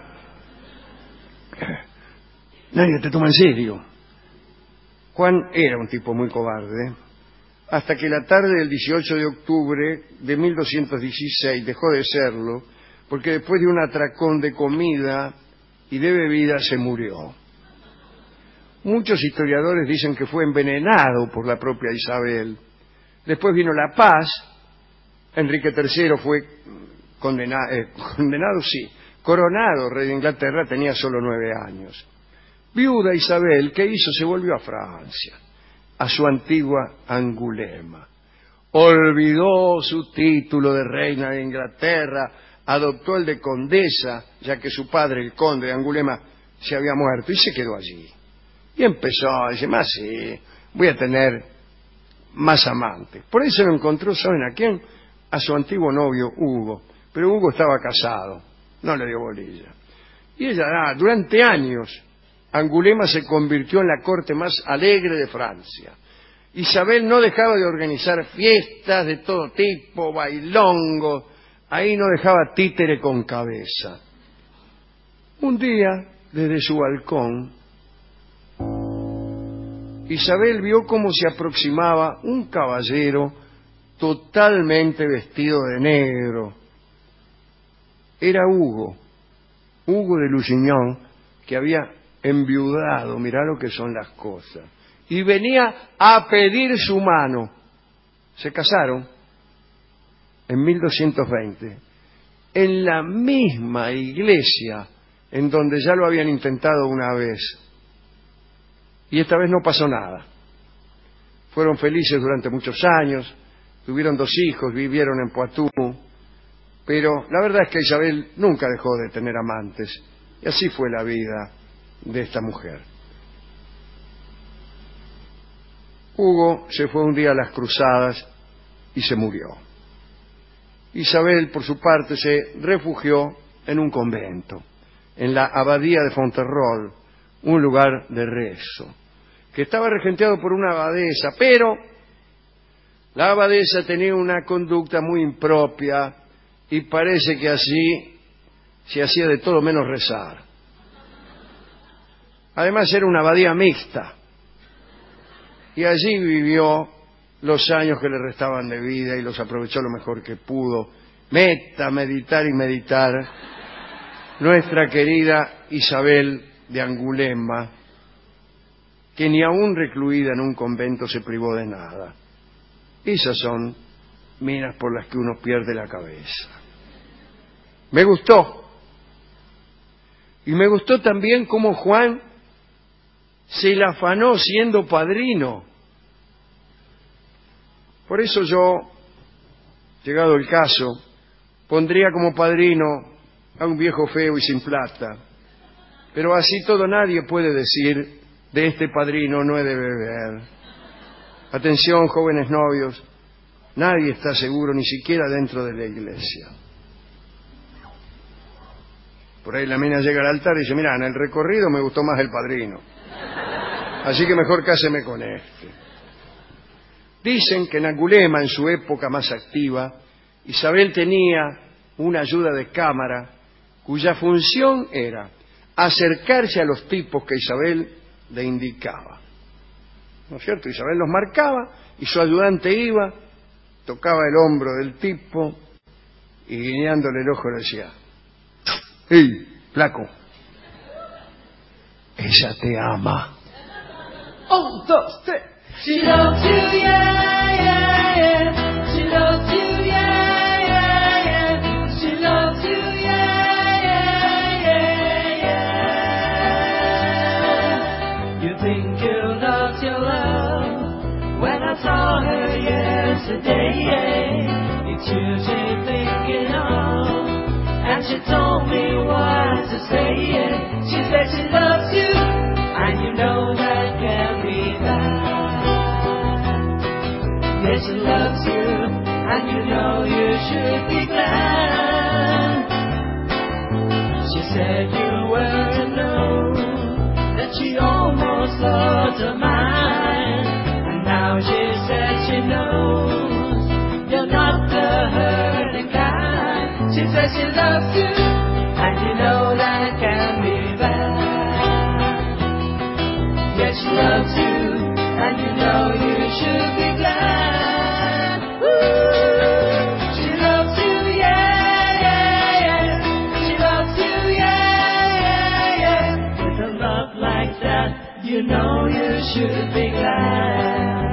nadie te toma en serio. Juan era un tipo muy cobarde, hasta que la tarde del 18 de octubre de 1216 dejó de serlo, porque después de un atracón de comida y de bebida se murió. Muchos historiadores dicen que fue envenenado por la propia Isabel. Después vino la paz. Enrique III fue coronado rey de Inglaterra, tenía solo 9 años. Viuda Isabel, ¿qué hizo? Se volvió a Francia, a su antigua Angulema. Olvidó su título de reina de Inglaterra, adoptó el de condesa, ya que su padre, el conde de Angulema, se había muerto, y se quedó allí. Y empezó a decir: más sí, voy a tener más amantes. Por eso lo encontró, ¿saben a quién? A su antiguo novio, Hugo. Pero Hugo estaba casado, no le dio bolilla. Y ella, durante años, Angulema se convirtió en la corte más alegre de Francia. Isabel no dejaba de organizar fiestas de todo tipo, bailongos, ahí no dejaba títere con cabeza. Un día, desde su balcón, Isabel vio cómo se aproximaba un caballero totalmente vestido de negro. Era Hugo de Lusignan, que había enviudado, mirá lo que son las cosas, y venía a pedir su mano. Se casaron en 1220, en la misma iglesia en donde ya lo habían intentado una vez. Y esta vez no pasó nada. Fueron felices durante muchos años, tuvieron 2 hijos, vivieron en Poitou, pero la verdad es que Isabel nunca dejó de tener amantes, y así fue la vida de esta mujer. Hugo se fue un día a las cruzadas y se murió. Isabel, por su parte, se refugió en un convento, en la abadía de Fonterrol, un lugar de rezo, que estaba regenteado por una abadesa, pero la abadesa tenía una conducta muy impropia y parece que así se hacía de todo menos rezar. Además era una abadía mixta, y allí vivió los años que le restaban de vida y los aprovechó lo mejor que pudo. Meditar y meditar nuestra querida Isabel de Angulema, que ni aún recluida en un convento se privó de nada. Esas son minas por las que uno pierde la cabeza. Me gustó. Y me gustó también cómo Juan se la afanó siendo padrino. Por eso yo, llegado el caso, pondría como padrino a un viejo feo y sin plata. Pero así todo nadie puede decir: de este padrino no he de beber. Atención, jóvenes novios, nadie está seguro, ni siquiera dentro de la iglesia. Por ahí la mina llega al altar y dice: mira, en el recorrido me gustó más el padrino, así que mejor cáseme con este. Dicen que en Angulema, en su época más activa, Isabel tenía una ayuda de cámara cuya función era acercarse a los tipos que Isabel le indicaba. ¿No es cierto? Isabel los marcaba y su ayudante iba, tocaba el hombro del tipo y guiñándole el ojo le decía: ¡hey, flaco! Ella te ama. 1, 2, 3. She loves you, yeah, yeah, yeah. She loves you, yeah, yeah, yeah. She loves you, yeah, yeah, yeah, yeah. You think you lost your love when I saw her yesterday, yeah. It's you she's thinking of, and she told me what to say, yeah. She said she loves you, and you know that can't be bad. Yes, she loves you, and you know you should be glad. She said you were thought of mine. And now she said she knows you're not the hurting kind. She says she loves you, and you know that can be bad. Yes, she loves you, and you know you should be glad. Ooh, she loves you, yeah, yeah, yeah. She loves you, yeah, yeah, yeah. With a love like that, you know you should be glad.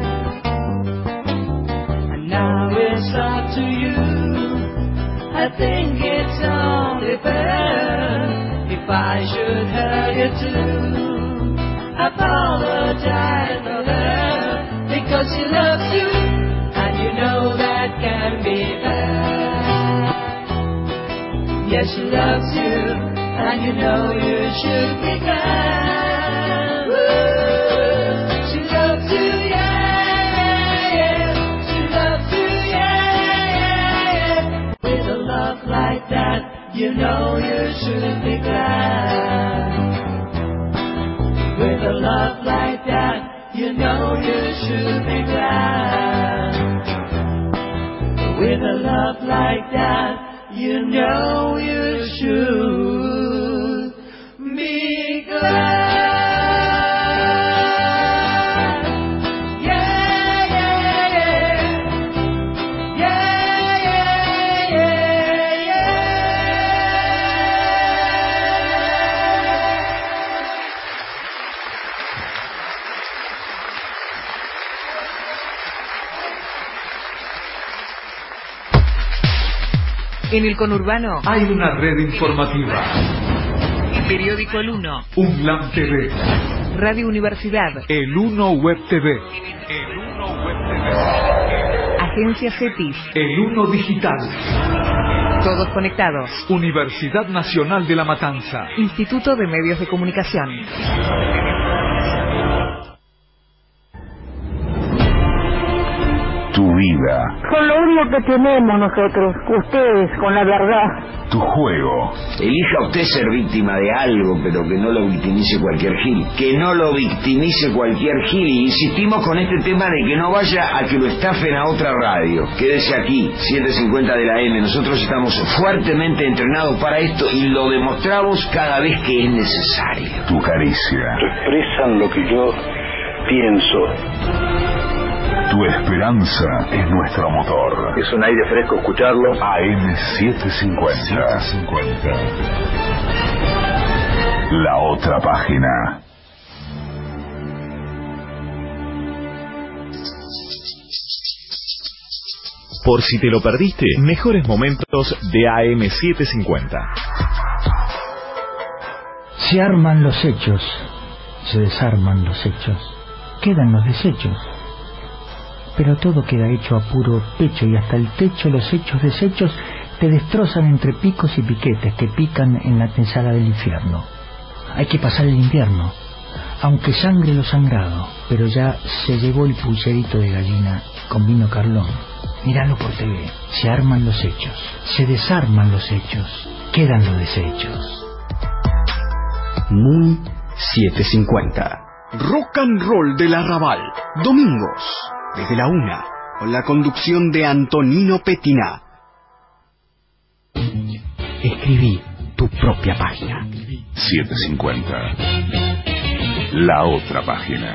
And now it's up to you. I think it's only fair if I should hurt you too. Apologize for her, because she loves you, and you know that can be bad. Yes, she loves you, and you know you should be glad. Ooh, she loves you, yeah, yeah, yeah. She loves you, yeah, yeah, yeah. With a love like that, you know you should be glad. With a love like that, you know you should be glad. With a love like that, you know you should be glad. Yeah, yeah, yeah. Yeah, yeah, yeah, yeah. En el conurbano Hay una red informativa. Periódico El Uno, UNLAM TV, Radio Universidad, El Uno Web TV, Agencia CETIS, El Uno Digital, todos conectados. Universidad Nacional de La Matanza, Instituto de Medios de Comunicación. Tu vida, Con lo único que tenemos nosotros, ustedes, con la verdad. tu juego, Elija usted ser víctima de algo, pero que no lo victimice cualquier gil. Que no lo victimice cualquier gil. Y insistimos con este tema de que no vaya a que lo estafen a otra radio. Quédese aquí, 7:50 de la M. Nosotros estamos fuertemente entrenados para esto y lo demostramos cada vez que es necesario. tu caricia, Expresan lo que yo pienso. tu esperanza es nuestro motor. Es un aire fresco escucharlo. AM750. La otra página. Por si te lo perdiste, mejores momentos de AM750. Se arman los hechos, se desarman los hechos, quedan los desechos. Pero todo queda hecho a puro pecho y hasta el techo los hechos deshechos te destrozan entre picos y piquetes que pican en la antesala del infierno. Hay que pasar el invierno, aunque sangre lo sangrado, pero ya se llegó el pulserito de gallina con vino Carlón. Míralo por TV, se arman los hechos, se desarman los hechos, quedan los desechos. Muy 750. Rock and Roll del Arrabal. Domingos, desde la 1, con la conducción de Antonino Petina. Escribí tu propia página. 750. La otra página.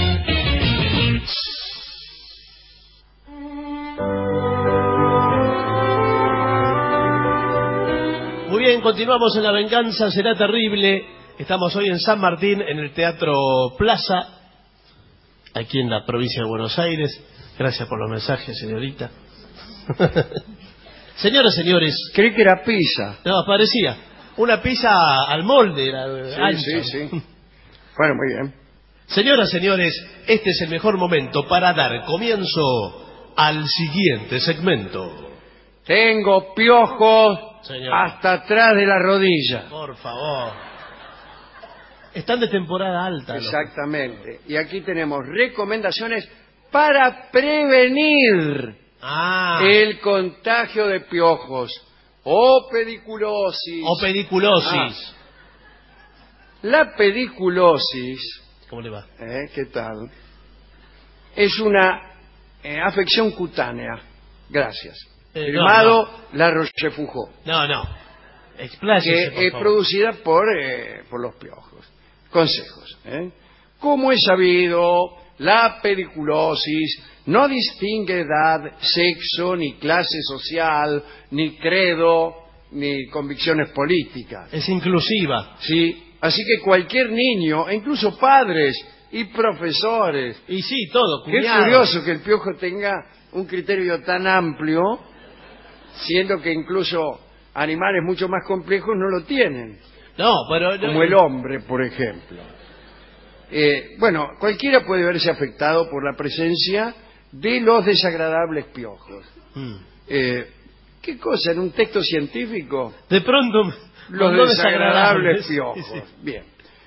Muy bien, continuamos en La Venganza Será Terrible. Estamos hoy en San Martín, en el Teatro Plaza, aquí en la provincia de Buenos Aires. Gracias por los mensajes, señorita. Señoras, señores. Creí que era pizza. No, parecía. Una pizza al molde. Sí. Bueno, muy bien. Señoras, señores, este es el mejor momento para dar comienzo al siguiente segmento. Tengo piojos Señor. hasta atrás de la rodilla. Por favor. Están de temporada alta. Exactamente. Y aquí tenemos recomendaciones para prevenir el contagio de piojos o pediculosis. O pediculosis. La pediculosis ¿Cómo le va? ¿Qué tal? Es una afección cutánea. Gracias. Firmado La Rochefoucauld. No. Expláyese, Que es producida por los piojos. Consejos. Como es sabido, la pediculosis no distingue edad, sexo, ni clase social, ni credo, ni convicciones políticas. Es inclusiva. Sí. Así que cualquier niño, e incluso padres y profesores. Y sí, todo. Qué curioso que el piojo tenga un criterio tan amplio, siendo que incluso animales mucho más complejos no lo tienen. No, pero... Como el hombre, por ejemplo. Bueno, cualquiera puede verse afectado por la presencia de los desagradables piojos. ¿Qué cosa? ¿En un texto científico? De pronto... Los desagradables piojos. Sí. Bien.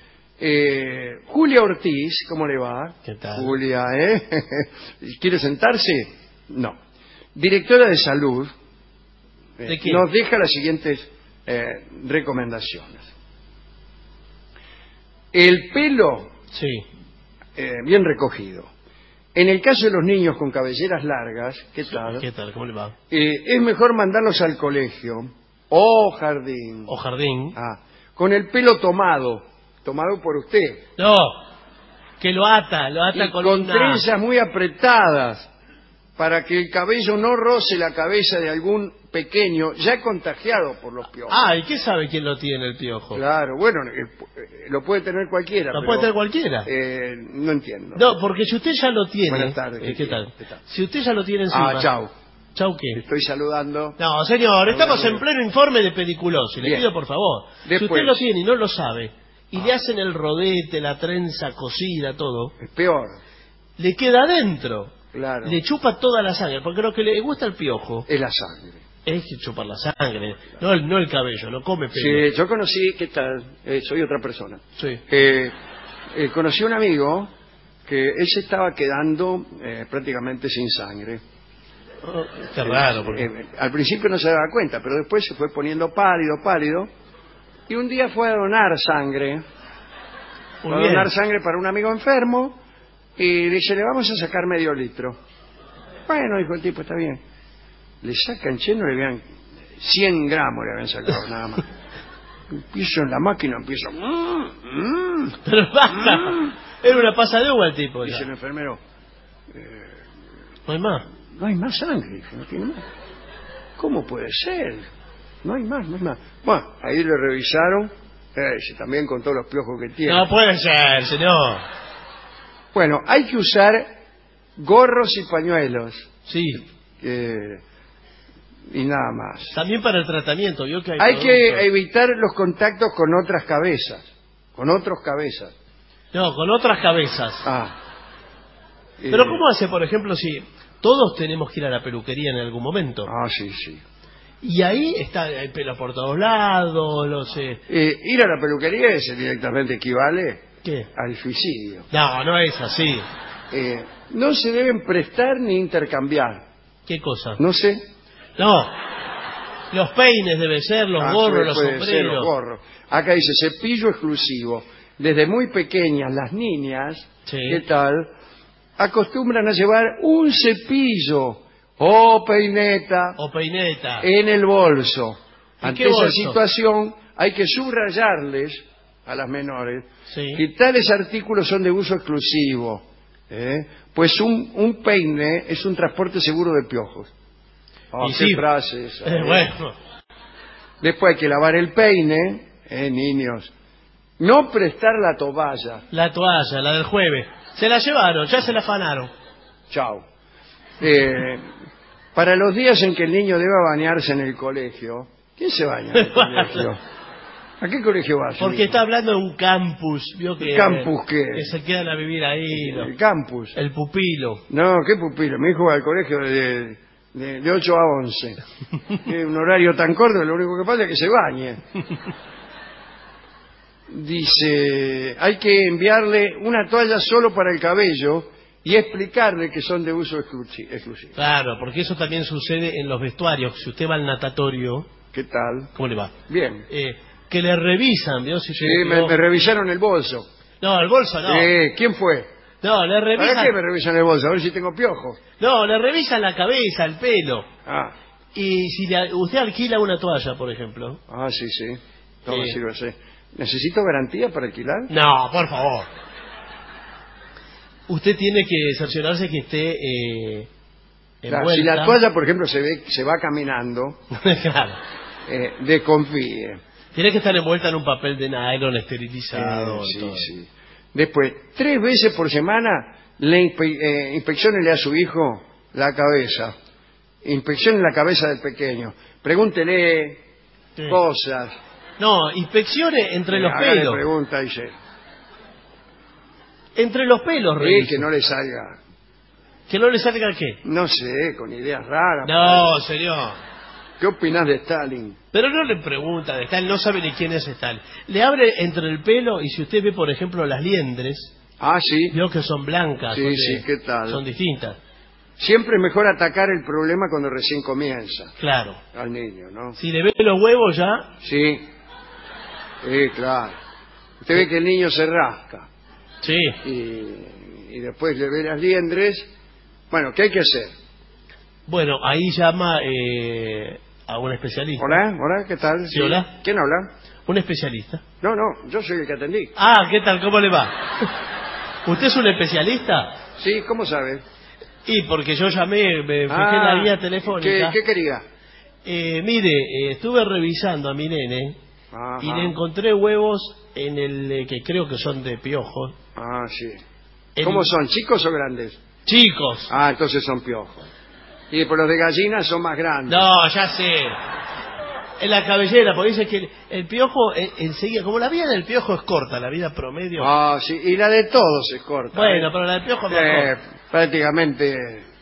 Julia Ortiz, ¿cómo le va? ¿Qué tal? Julia, ¿quiere sentarse? No. Directora de Salud, ¿De qué? nos deja las siguientes recomendaciones. El pelo, bien recogido. En el caso de los niños con cabelleras largas, ¿qué tal? ¿Qué tal? ¿Cómo le va? Es mejor mandarlos al colegio o jardín. O jardín. Con el pelo tomado por usted. No, que lo ata con trenzas muy apretadas para que el cabello no roce la cabeza de algún pequeño ya contagiado por los piojos. ¿Y qué sabe quién lo tiene el piojo? Claro, bueno, lo puede tener cualquiera. Puede tener cualquiera. No entiendo. No, porque si usted ya lo tiene... Buenas tardes. ¿Qué tal? Si usted ya lo tiene encima... chau. ¿Chau qué? Estoy saludando. No, señor, estamos en pleno informe de pediculosis. Le pido por favor. Después, si usted lo tiene y no lo sabe, y le hacen el rodete, la trenza cosida, todo... Es peor. Le queda adentro. Claro. Le chupa toda la sangre, porque lo que le gusta al piojo... Es la sangre. Es que chupar la sangre, no el cabello, no come pelo. Sí, yo conocí, ¿qué tal? Soy otra persona. Sí. Conocí a un amigo que él se estaba quedando prácticamente sin sangre. Qué raro. Porque... al principio no se daba cuenta, pero después se fue poniendo pálido, y un día fue a donar sangre. Donar sangre para un amigo enfermo, y dice, le vamos a sacar medio litro. Bueno, dijo el tipo, está bien. Le sacan, no le vean 100 gramos le habían sacado, nada más. Empiezo en la máquina, empiezo... Pero basta, era una pasa de uva el tipo. Dice el enfermero... no hay más. No hay más sangre, dice, no tiene más. ¿Cómo puede ser? No hay más. Bueno, ahí le revisaron, también con todos los piojos que tiene. No puede ser, señor. Bueno, hay que usar gorros y pañuelos. Sí. Y nada más. También para el tratamiento, ¿vio que hay que evitar los contactos con otras cabezas. Con otros cabezas. No, con otras cabezas. Pero ¿cómo hace, por ejemplo, si todos tenemos que ir a la peluquería en algún momento? Sí. Y ahí está el pelo por todos lados, ir a la peluquería directamente equivale ¿qué? Al suicidio. No es así. No se deben prestar ni intercambiar. ¿Qué cosa? No sé. No. Los peines deben ser, los gorros, los sombreros. Ser los gorros. Acá dice cepillo exclusivo. Desde muy pequeñas las niñas, ¿qué tal? Acostumbran a llevar un cepillo o peineta en el bolso. Ante esa situación hay que subrayarles a las menores que tales artículos son de uso exclusivo, pues un peine es un transporte seguro de piojos. ¿Qué frase esa? Bueno. Después hay que lavar el peine, niños. No prestar la toalla. La toalla, la del jueves. Se la llevaron, ya se la afanaron. Chao. Para los días en que el niño deba bañarse en el colegio, ¿quién se baña en el colegio? ¿A qué colegio va? Porque está hablando de un campus, ¿vio que? ¿Campus qué? Que se quedan a vivir ahí. ¿El campus? El pupilo. No, ¿qué pupilo? Mi hijo va al colegio de 8 a 11. Es un horario tan corto, lo único que pasa es que se bañe. Dice, hay que enviarle una toalla solo para el cabello y explicarle que son de uso exclusivo. Claro, porque eso también sucede en los vestuarios. Si usted va al natatorio... ¿Qué tal? ¿Cómo le va? Bien. Que le revisan, ¿vio? Si sí, me revisaron el bolso. No, el bolso no. ¿Quién fue? No, le revisan... ¿Para qué me revisan el bolso? A ver si tengo piojos. No, le revisan la cabeza, el pelo. Ah. Y si usted alquila una toalla, por ejemplo... Ah, sí. Todo sirve así. ¿Necesito garantía para alquilar? No, por favor. Usted tiene que cerciorarse que esté envuelta. Si la toalla, por ejemplo, se va caminando, claro. Desconfíe. Tiene que estar envuelta en un papel de nylon esterilizado. Sí. Después, 3 veces por semana le inspecciónele a su hijo la cabeza. Inspeccione la cabeza del pequeño. Pregúntele cosas. No, inspeccione entre los hágale pelos. Pregunta, dice. Entre los pelos, revise. Que no le salga. ¿Que no le salga qué? No sé, con ideas raras. No, señor. ¿Qué opinás de Stalin? Pero no le pregunta de Stalin, no sabe ni quién es Stalin. Le abre entre el pelo y si usted ve, por ejemplo, las liendres... Ah, sí. Veo que son blancas. Sí, ¿qué tal? Son distintas. Siempre es mejor atacar el problema cuando recién comienza. Claro. Al niño, ¿no? Si le ve los huevos ya... Sí, claro. Usted ve que el niño se rasca. Sí. Y después le ve las liendres. Bueno, ¿qué hay que hacer? Bueno, ahí llama a un especialista. Hola, ¿qué tal? Sí, hola. ¿Quién habla? Un especialista. No, yo soy el que atendí. Ah, ¿qué tal? ¿Cómo le va? ¿Usted es un especialista? Sí, ¿cómo sabe? Y porque yo llamé, me fijé en la guía telefónica. ¿Qué quería? Mire, estuve revisando a mi nene. Ajá. Y le encontré huevos en el que creo que son de piojos. Ah, sí. ¿Cómo son? ¿Chicos o grandes? Chicos. Ah, entonces son piojos. Y por los de gallina son más grandes. No, ya sé. En la cabellera, porque dice que el piojo enseguida, como la vida del piojo es corta, la vida promedio. Ah, sí, y la de todos es corta. Bueno, pero la del piojo es más corta. Prácticamente,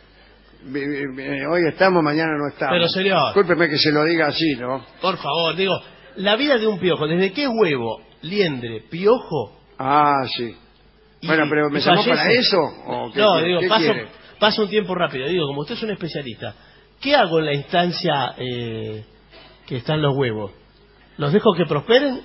hoy estamos, mañana no estamos. Pero señor. Discúlpeme que se lo diga así, ¿no? Por favor, digo, la vida de un piojo, ¿desde qué huevo, liendre, piojo? Ah, sí. Bueno, pero ¿me llamó para eso? ¿O qué, no, digo, ¿qué paso un tiempo rápido. Digo, como usted es un especialista, ¿qué hago en la instancia que están los huevos? ¿Los dejo que prosperen?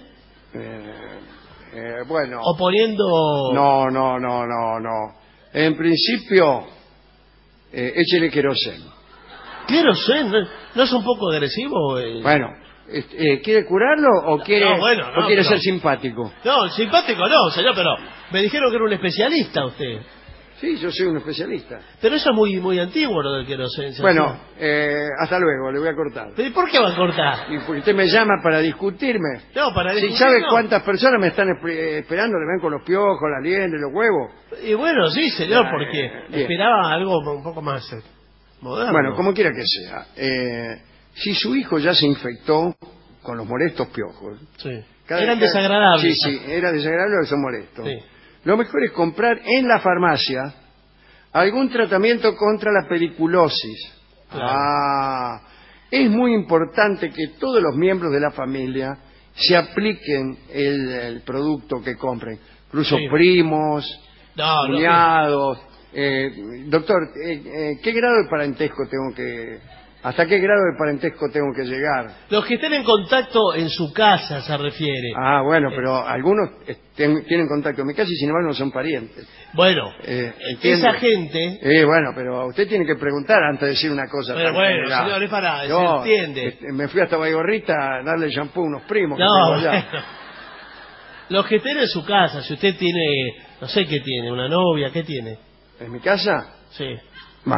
Bueno. ¿O poniendo...? No. En principio, échele queroseno. ¿Queroseno? ¿No es un poco agresivo? Bueno, ¿quiere curarlo o quiere, o quiere ser simpático? No, simpático no, señor, pero me dijeron que era un especialista usted. Sí, yo soy un especialista. Pero eso es muy antiguo lo del queroseno. Bueno, hasta luego, le voy a cortar. ¿Pero por qué va a cortar? Y porque usted me llama para discutirme. No, para discutir. Si sabe cuántas personas me están esperando, le ven con los piojos, las liendres, los huevos. Y bueno, sí, señor, porque esperaba algo un poco más moderno. Bueno, como quiera que sea. Si su hijo ya se infectó con los molestos piojos. Sí. Eran desagradables. Sí, era desagradable o son molestos. Sí. Lo mejor es comprar en la farmacia algún tratamiento contra la pediculosis. Claro. Es muy importante que todos los miembros de la familia se apliquen el producto que compren. Incluso primos, cuñados. Doctor, ¿qué grado de parentesco tengo que... ¿Hasta qué grado de parentesco tengo que llegar? Los que estén en contacto en su casa se refiere. Ah, bueno, pero algunos tienen contacto en mi casa y sin embargo no son parientes. Bueno, esa gente... bueno, pero usted tiene que preguntar antes de decir una cosa. Pero bueno, señor, es para... se entiende. Me fui hasta Baigorrita a darle shampoo a unos primos que no, tengo allá. Bueno. Los que estén en su casa, si usted tiene... No sé qué tiene, una novia, ¿qué tiene? ¿En mi casa? Sí. No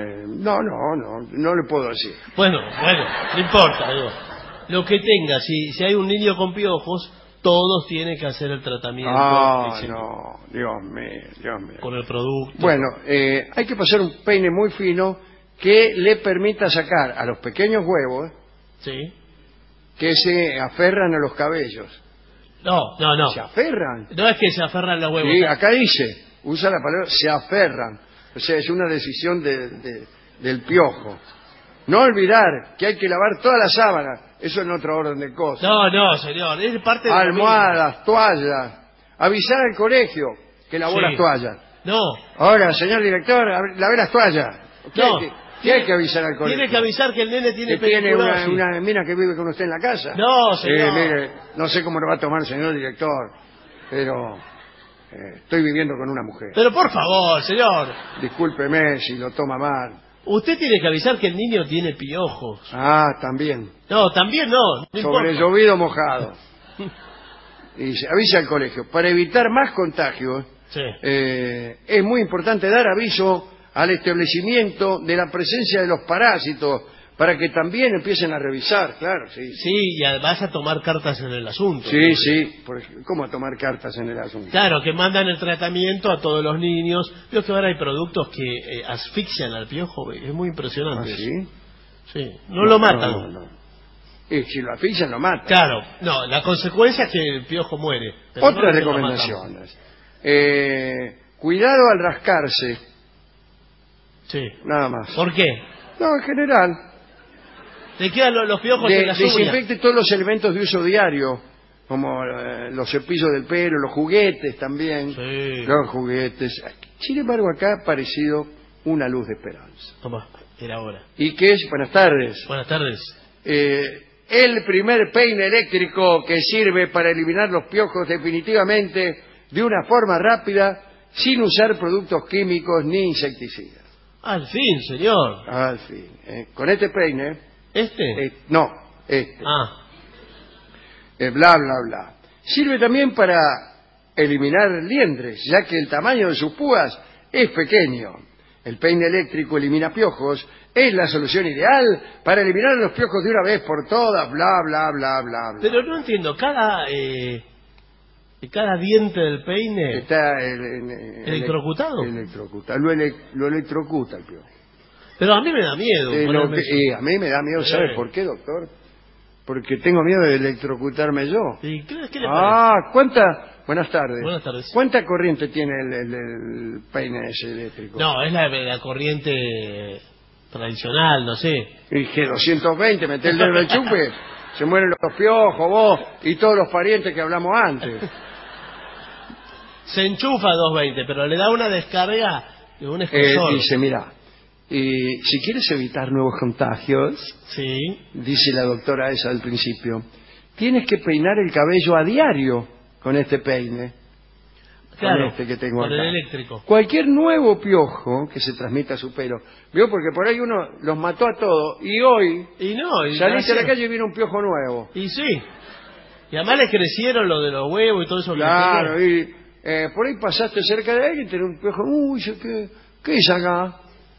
le puedo decir. Bueno, no importa, digo. Lo que tenga, si hay un niño con piojos, todos tienen que hacer el tratamiento. No, Dios mío. Con el producto. Bueno, hay que pasar un peine muy fino que le permita sacar a los pequeños huevos que se aferran a los cabellos. No. ¿Se aferran? No es que se aferran los huevos. Sí, acá dice, usa la palabra se aferran. O sea, es una decisión del piojo. No olvidar que hay que lavar toda la sábana. Eso en otro orden de cosas. No, señor. Es parte de almohadas, toallas. Avisar al colegio que lavó las toallas. No. Ahora, señor director, lavé las toallas. ¿Qué hay que avisar al colegio? Tiene que avisar que el nene tiene pediculosis. ¿Tiene una mina que vive con usted en la casa? No, señor. Mire, no sé cómo lo va a tomar el señor director, pero... Estoy viviendo con una mujer. Pero por favor, señor. Discúlpeme si lo toma mal. Usted tiene que avisar que el niño tiene piojos. Ah, también. No, también no. Sobre llovido mojado. Y se avisa al colegio. Para evitar más contagios, sí. Es muy importante dar aviso al establecimiento de la presencia de los parásitos para que también empiecen a revisar, claro, sí. Sí, y además a tomar cartas en el asunto. Sí, ¿no? Sí. ¿Cómo a tomar cartas en el asunto? Claro, que mandan el tratamiento a todos los niños. Veo que ahora hay productos que asfixian al piojo. Es muy impresionante. ¿Ah, sí? Sí. No lo matan. No. Y si lo asfixian, lo matan. Claro. No, la consecuencia es que el piojo muere. Otras recomendaciones. Cuidado al rascarse. Sí. Nada más. ¿Por qué? No, en general. Le quedan los piojos en las uñas. Desinfecte todos los elementos de uso diario, como los cepillos del pelo, los juguetes también. Sí. Los juguetes. Sin embargo, acá ha aparecido una luz de esperanza. Toma, era hora. ¿Y qué es? Buenas tardes. Buenas tardes. El primer peine eléctrico que sirve para eliminar los piojos definitivamente de una forma rápida, sin usar productos químicos ni insecticidas. Al fin, señor. Al fin. Con este peine... no, este. Bla, bla, bla. Sirve también para eliminar liendres, ya que el tamaño de sus púas es pequeño. El peine eléctrico elimina piojos, es la solución ideal para eliminar los piojos de una vez por todas, bla, bla, bla, bla, bla. Pero no entiendo, cada diente del peine está electrocutado. Electrocutado. Lo electrocuta el piojo. Pero a mí me da miedo. A mí me da miedo, ¿sabe por qué, doctor? Porque tengo miedo de electrocutarme yo. ¿Y qué le parece? Buenas tardes. Buenas tardes. ¿Cuánta corriente tiene el peine ese eléctrico? No, es la corriente tradicional, no sé. Y que 220, meté el dedo en el chupe, se mueren los piojos, vos y todos los parientes que hablamos antes. Se enchufa a 220, pero le da una descarga de un expresor. Dice, mira, si quieres evitar nuevos contagios, sí, dice la doctora esa al principio, tienes que peinar el cabello a diario con este peine. Claro, con este que tengo con acá. el eléctrico. Cualquier nuevo piojo que se transmita a su pelo. ¿Vio? Porque por ahí uno los mató a todos y hoy saliste a la calle y viene un piojo nuevo. Y sí. Y además les crecieron lo de los huevos y todo eso. Claro, y por ahí pasaste cerca de alguien y tenés un piojo. Uy, ¿qué es acá?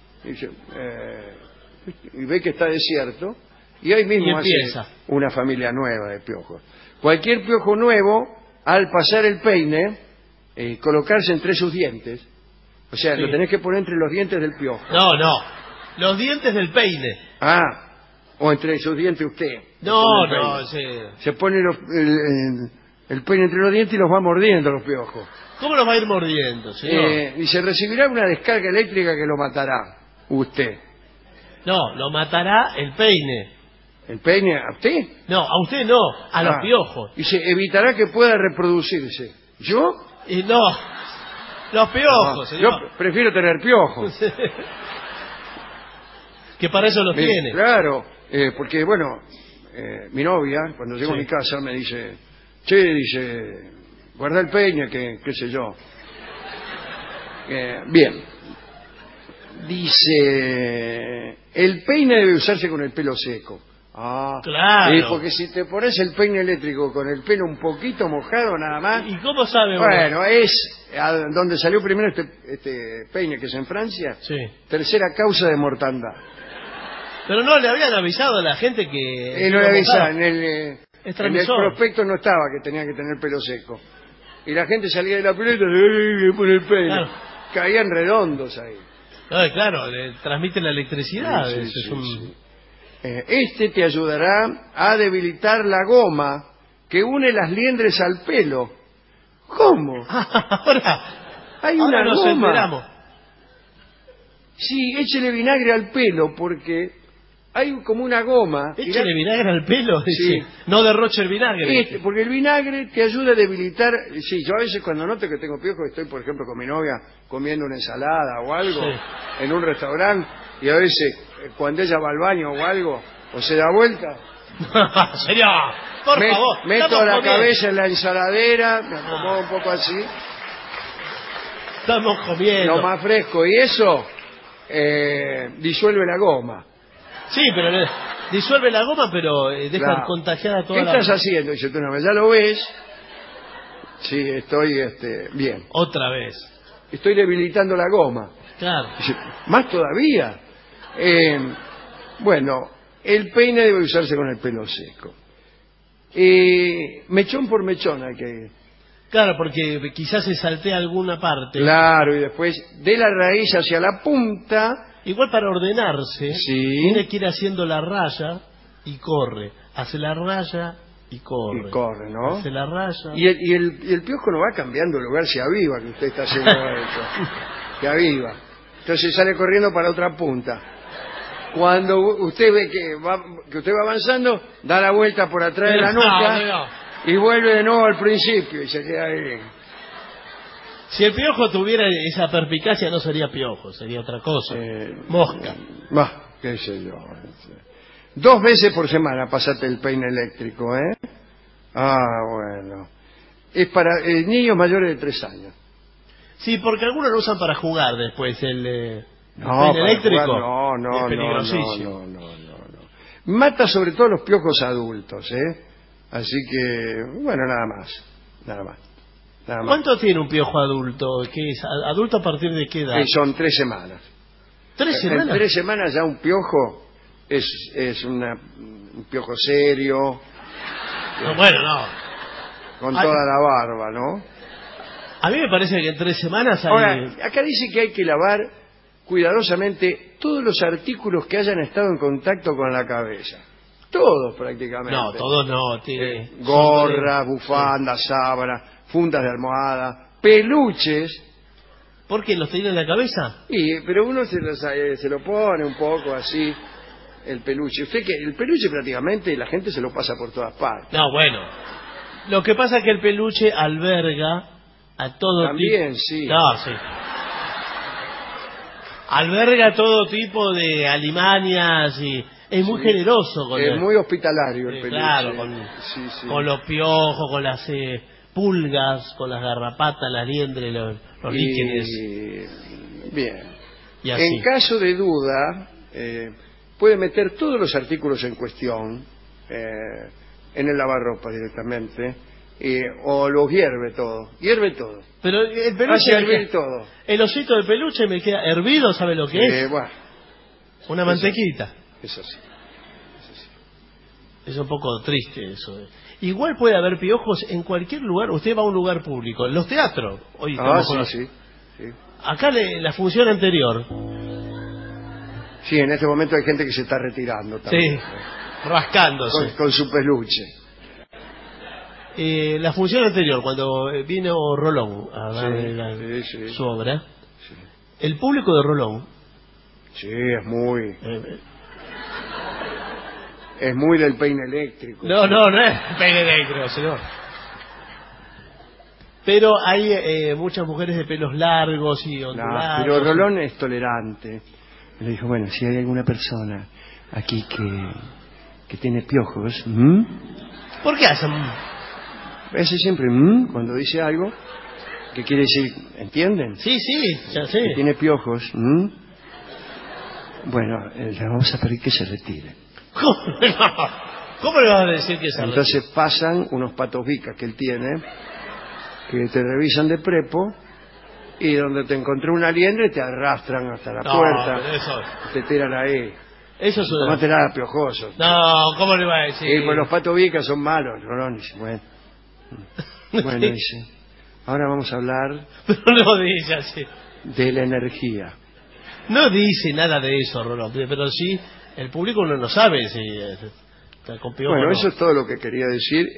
Y ve que está desierto y ahí mismo hace una familia nueva de piojos. Cualquier piojo nuevo, al pasar el peine, colocarse entre sus dientes, o sea, lo tenés que poner entre los dientes del piojo. No, los dientes del peine. O entre sus dientes usted. Se pone el peine entre los dientes y los va mordiendo los piojos. ¿Cómo los va a ir mordiendo, señor? Y se recibirá una descarga eléctrica que lo matará. Usted. No, lo matará el peine. ¿El peine a usted? No, a usted no, a los piojos. Y se evitará que pueda reproducirse. ¿Yo? Y no, los piojos, señor. Yo prefiero tener piojos. Que para eso los tiene. Claro, porque bueno, mi novia, cuando llego a mi casa, me dice, dice, guarda el peine, que qué sé yo. Bien. Dice, el peine debe usarse con el pelo seco. Claro. Porque si te pones el peine eléctrico con el pelo un poquito mojado nada más... ¿Y cómo sabe? Bueno, es donde salió primero este peine, que es en Francia. Sí. Tercera causa de mortandad. Pero no le habían avisado a la gente que... no le avisaban. En el prospecto no estaba que tenía que tener pelo seco. Y la gente salía de la pileta y pone el peine. Claro. Caían redondos ahí. Claro, le transmite la electricidad. Este te ayudará a debilitar la goma que une las liendres al pelo. ¿Cómo? Hay una goma. Enteramos. Sí, échele vinagre al pelo porque hay como una goma. ¿Échele vinagre al pelo? Sí. No derroche el vinagre. Porque el vinagre te ayuda a debilitar... Sí, yo a veces cuando noto que tengo piojos estoy, por ejemplo, con mi novia comiendo una ensalada o algo en un restaurante y a veces cuando ella va al baño o algo o se da vuelta... Señor, por favor. Meto la cabeza en la ensaladera, me acomodo un poco así Estamos comiendo. Lo más fresco. Y eso disuelve la goma. Sí, pero disuelve la goma, pero deja Claro. contagiada toda ¿Qué la... estás haciendo? Dice tú, no, ya lo ves. Sí, estoy bien. Otra vez. Estoy debilitando la goma. Claro. Dice, más todavía. Bueno, el peine debe usarse con el pelo seco. Mechón por mechón hay que... Claro, porque quizás se saltea alguna parte. Claro, y después de la raíz hacia la punta... Igual para ordenarse, Sí. tiene que ir haciendo la raya y corre. Hace la raya y corre. Y corre, ¿no? Hace la raya. Y el piojo no va cambiando el lugar, se aviva que usted está haciendo eso. Se aviva. Entonces sale corriendo para otra punta. Cuando usted ve que usted va avanzando, da la vuelta por atrás de la nuca y vuelve de nuevo al principio y se queda ahí. Si el piojo tuviera esa perspicacia, no sería piojo, sería otra cosa. Mosca. Qué sé yo. 2 veces por semana pasate el peine eléctrico, ¿eh? Bueno. Es para niños mayores de 3 años. Sí, porque algunos lo usan para jugar después, el No, peine eléctrico. Jugar, no, es peligrosísimo. no. Mata sobre todo los piojos adultos, ¿eh? Así que, bueno, nada más. Nada más. ¿Cuánto tiene un piojo adulto? ¿Qué es? ¿Adulto a partir de qué edad? Son 3 semanas. ¿3 semanas? En 3 semanas ya un piojo es un piojo serio. Bueno, no. Con toda la barba, ¿no? A mí me parece que en 3 semanas hay... Ahora, acá dice que hay que lavar cuidadosamente todos los artículos que hayan estado en contacto con la cabeza. Todos prácticamente. No, todos no. Tiene... gorra, bufanda, sábana, fundas de almohada, peluches. ¿Por qué? ¿Los tiene en la cabeza? Sí, pero uno se lo pone un poco así, el peluche. Usted que el peluche prácticamente la gente se lo pasa por todas partes. No, bueno. Lo que pasa es que el peluche alberga a todo tipo... También, sí. No, sí. Alberga todo tipo de alimañas y... Es muy generoso. Es muy hospitalario el peluche. Claro, sí. Con los piojos, con las pulgas, con las garrapatas, las liendres, los líquenes. Bien. Y así. En caso de duda, puede meter todos los artículos en cuestión en el lavarropa directamente, o los hierve todo. Pero el peluche... Hace hervir todo. El osito de peluche me queda hervido, ¿sabe lo que es? Bueno. Una mantequita. Eso sí. Es un poco triste eso. Igual puede haber piojos en cualquier lugar. Usted va a un lugar público, en los teatros. Hoy sí. Acá la función anterior. Sí, en este momento hay gente que se está retirando también. Sí, rascándose. Con su peluche. La función anterior, cuando vino Rolón a dar su obra, el público de Rolón... Sí, es muy... Es muy del peine eléctrico. No es peine eléctrico, señor. Pero hay muchas mujeres de pelos largos y ondulados. Pero Rolón es tolerante. Le dijo, bueno, si hay alguna persona aquí que tiene piojos... ¿Por qué hacen? Ese siempre, cuando dice algo, que quiere decir, ¿entienden? Sí, ya sé. Que tiene piojos. Bueno, le vamos a pedir que se retire. ¿Cómo le vas a decir que se retire? Entonces pasan unos patos vicas que él tiene, que te revisan de prepo, y donde te encontré una liendre te arrastran hasta la puerta. Pero eso... Te tiran ahí. Eso es una... No te nada piojoso. No, ¿cómo le va a decir? Pues los patos vicas son malos, Rolón. Dice, bueno, dice, ahora vamos a hablar... Pero no dice así. De la energía. No dice nada de eso, Rolón, pero sí, el público no lo sabe si está con piojo. Bueno, no. eso es todo lo que quería decir.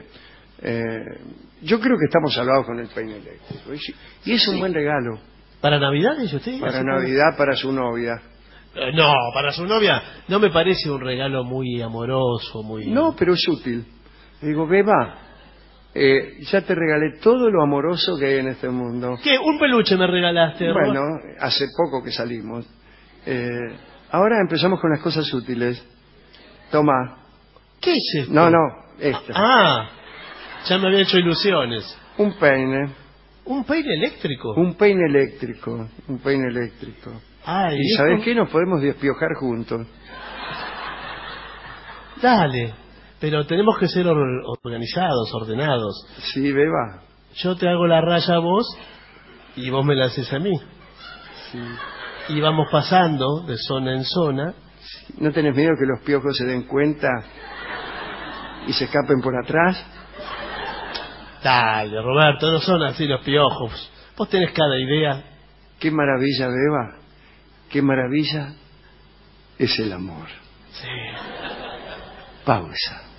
Yo creo que estamos salvados con el peine eléctrico. Y es un buen regalo. ¿Para Navidad, dice usted? Para Navidad, para su novia. No, para su novia no me parece un regalo muy amoroso, muy... No, pero es útil. Le digo, beba, ya te regalé todo lo amoroso que hay en este mundo. ¿Qué? ¿Un peluche me regalaste? Bueno, hace poco que salimos. Ahora empezamos con las cosas útiles. Toma. ¿Qué es esto? No, esta. Ya me había hecho ilusiones. Un peine. ¿Un peine eléctrico? Un peine eléctrico, un peine eléctrico. Ay, ¿Y sabes qué? Nos podemos despiojar juntos. Dale, pero tenemos que ser organizados, ordenados. Sí, beba. Yo te hago la raya a vos y vos me la haces a mí. Sí. Y vamos pasando de zona en zona. ¿No tenés miedo que los piojos se den cuenta y se escapen por atrás? Dale, Roberto, no son así los piojos. Vos tenés cada idea. Qué maravilla, beba. Qué maravilla es el amor. Sí. Pausa.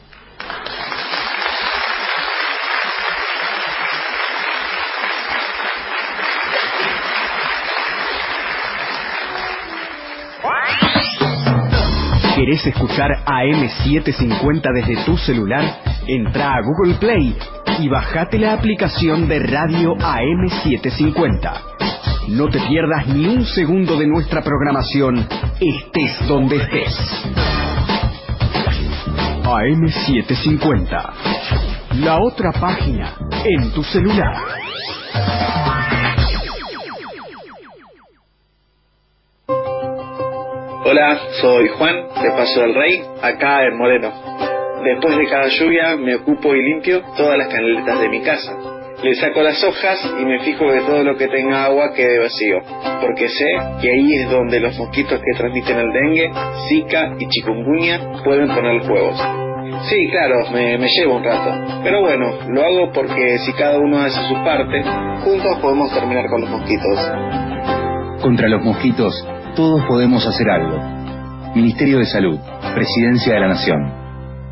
¿Querés escuchar AM750 desde tu celular? Entra a Google Play y bajate la aplicación de Radio AM750. No te pierdas ni un segundo de nuestra programación, estés donde estés. AM750, la otra página en tu celular. Hola, soy Juan, de Paso del Rey, acá en Moreno. Después de cada lluvia me ocupo y limpio todas las canaletas de mi casa. Le saco las hojas y me fijo que todo lo que tenga agua quede vacío, porque sé que ahí es donde los mosquitos que transmiten el dengue, zika y chikungunya pueden poner los huevos. Sí, claro, me lleva un rato, pero bueno, lo hago porque si cada uno hace su parte, juntos podemos terminar con los mosquitos. Contra los mosquitos, todos podemos hacer algo. Ministerio de Salud, Presidencia de la Nación.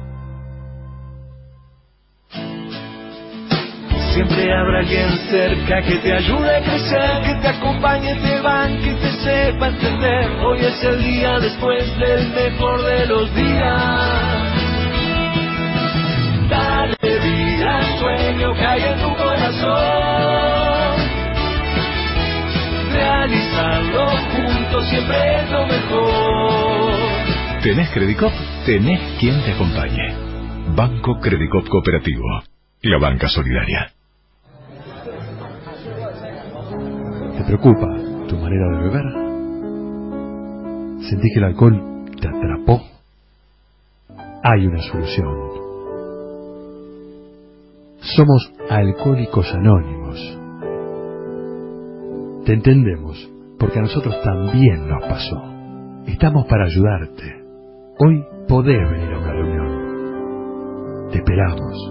Siempre habrá alguien cerca que te ayude a crecer, que te acompañe, te banque y te sepa entender. Hoy es el día después del mejor de los días. Dale vida al sueño que hay en tu corazón. Realizarlo juntos siempre es lo mejor. ¿Tenés Credicop? Tenés quien te acompañe. Banco Credicop Cooperativo. La banca solidaria. ¿Te preocupa tu manera de beber? ¿Sentís que el alcohol te atrapó? Hay una solución. Somos Alcohólicos Anónimos. Te entendemos, porque a nosotros también nos pasó. Estamos para ayudarte. Hoy podés venir a una reunión. Te esperamos.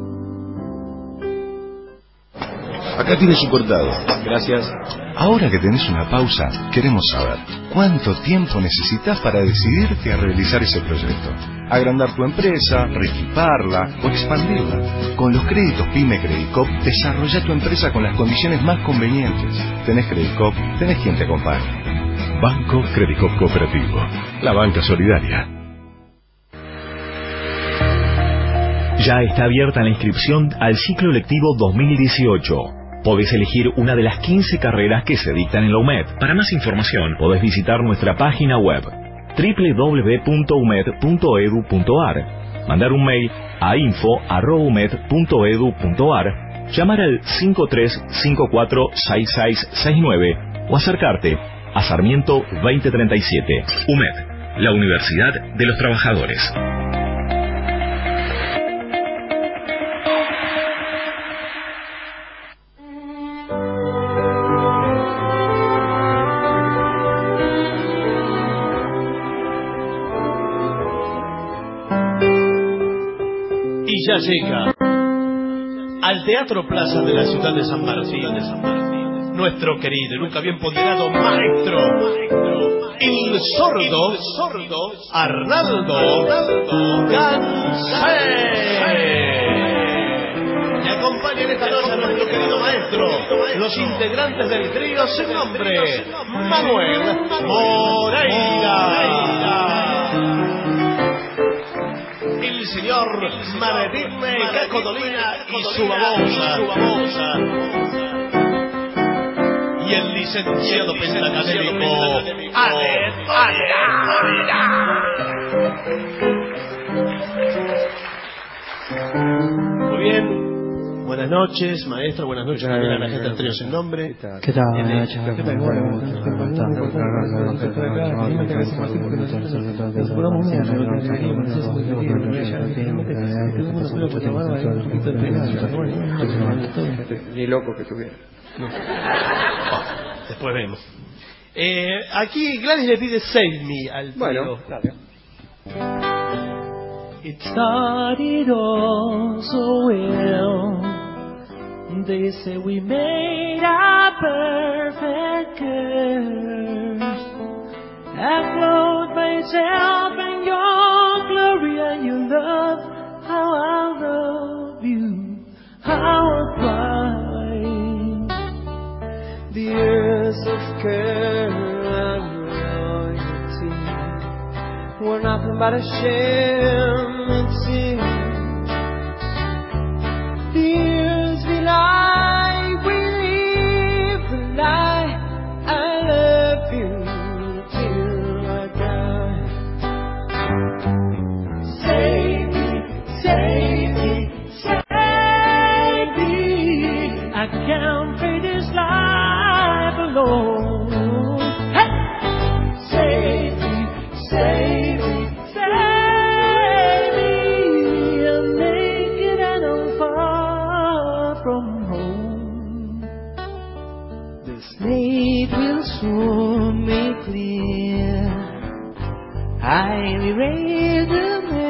Acá tiene su cortado. Gracias. Ahora que tenés una pausa, queremos saber ¿cuánto tiempo necesitas para decidirte a realizar ese proyecto? Agrandar tu empresa, reequiparla o expandirla. Con los créditos PYME Credicop, desarrolla tu empresa con las condiciones más convenientes. Tenés Credicop, tenés quien te acompañe. Banco Credicop Cooperativo. La banca solidaria. Ya está abierta la inscripción al ciclo lectivo 2018. Podés elegir una de las 15 carreras que se dictan en la UMED. Para más información, podés visitar nuestra página web www.umed.edu.ar, mandar un mail a info@umed.edu.ar, llamar al 53546669 o acercarte a Sarmiento 2037. UMED, la Universidad de los Trabajadores. Y ya llega al Teatro Plaza de la ciudad de San Martín, nuestro querido y nunca bien ponderado maestro, el sordo Arnaldo Gansé. Me acompañan esta noche a nuestro querido maestro, los integrantes del trío sin nombre, Manuel Moreira, el señor Maredime Cacodolina y su babosa, y el licenciado pentacadémico Ale. Muy bien, buenas Buenas noches, maestro. Buenas noches también a la gente del Trío Sin Nombre. ¿Qué tal? Ni loco que tuviera. Después vemos. Aquí Gladys le pide Save Me al trío. Bueno, dale. It started all so well. They say we made a perfect curse. I clothed myself in your glory and your love. How I love you, how I cry. The earth of care and royalty were nothing but a shame and sin. The years we lie, we live the lie. I love you till I die. Save me, save me, save me. I can't face this life alone. Hey! Save me, save me, save me. I'm naked and I'm far from home. The slate will soon be clear. I erase the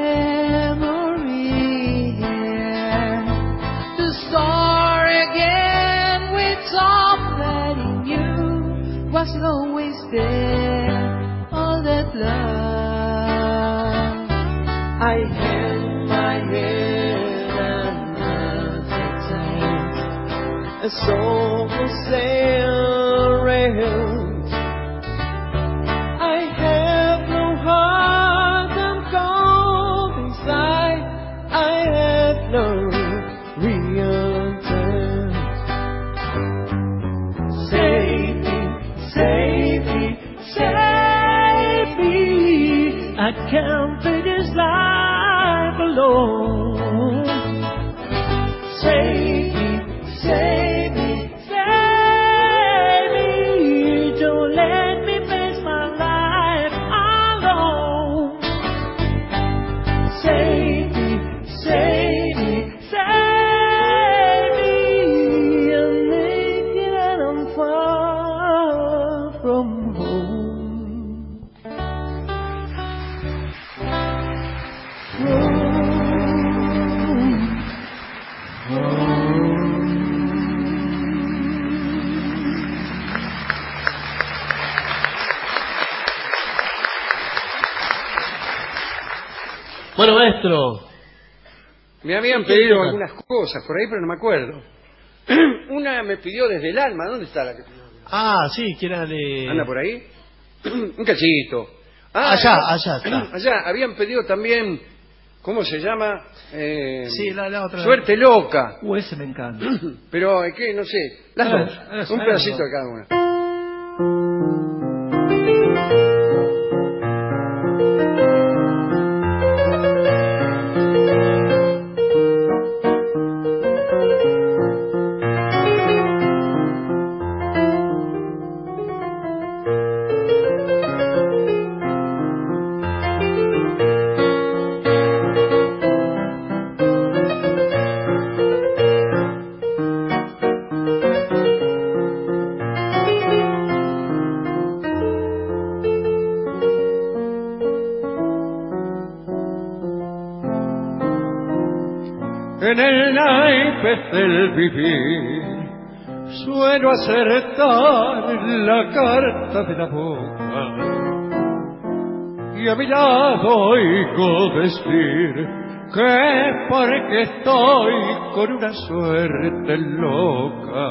memory here. The story again with some letting you wasn't always there. All that love I held my head and nothing tight. A soul for sale rails. I have no heart, I'm cold inside. I have no real intent. Save me, save me, save me. I can't face this life alone. Save me, save me, save me. Don't let me face my life alone. Save me, save me, save me. I'm naked and I'm far from home. Bueno, maestro. Me habían pedido algunas cosas por ahí, pero no me acuerdo. Una me pidió desde el alma. ¿Dónde está la que pidió? Ah, sí, que era de... ¿Anda por ahí? Un cachito. Allá está. Allá. Habían pedido también, ¿cómo se llama? Sí, la otra. Suerte loca. Ese me encanta. Pero, ¿qué? No sé. Las dos. Un pedacito de cada una. En el naipe del vivir suelo acertar la carta de la boca y a mi lado oigo decir que es porque estoy con una suerte loca.